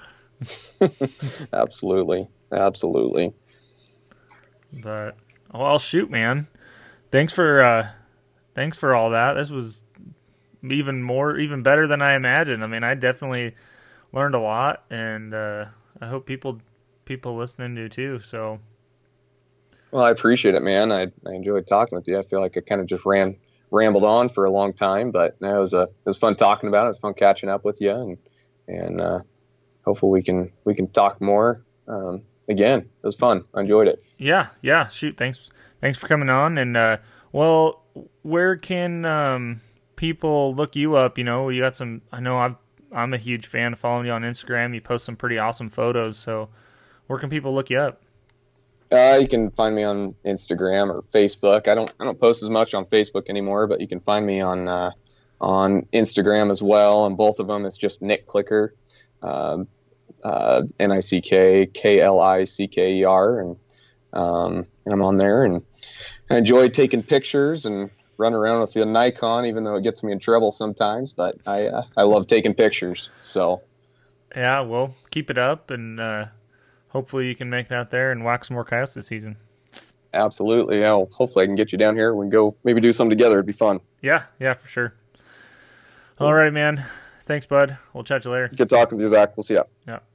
Absolutely. Absolutely. But well, shoot, man. Thanks for uh, thanks for all that. This was even more, even better than I imagined. I mean, I definitely learned a lot, and uh, I hope people people listening do too. So, Well, I appreciate it, man. I, I enjoyed talking with you. I feel like I kind of just ran rambled on for a long time, but no, it was a it was fun talking about it. It was fun catching up with you, and and uh, hopefully we can we can talk more um, again. It was fun. I enjoyed it. yeah, yeah. Shoot, thanks, thanks for coming on. And uh, well, where can um, people look you up? You know, you got some. I know I'm I'm a huge fan of following you on Instagram. You post some pretty awesome photos. So, where can people look you up? Uh, you can find me on Instagram or Facebook. I don't I don't post as much on Facebook anymore, but you can find me on uh, on Instagram as well. And both of them, it's just Nick Clicker, um, uh, N I C K K L I C K E R, and um, and I'm on there. And I enjoy taking pictures and run around with the Nikon, even though it gets me in trouble sometimes. But I uh, I love taking pictures. So Yeah, well, keep it up, and uh, hopefully you can make it out there and whack some more coyotes this season. absolutely, yeah. Well, hopefully I can get you down here. We can go maybe do something together. It'd be fun. Yeah, yeah, for sure. All right, man. Thanks, bud. We'll chat you later. Good talking to you, Zach. We'll see ya. Yeah.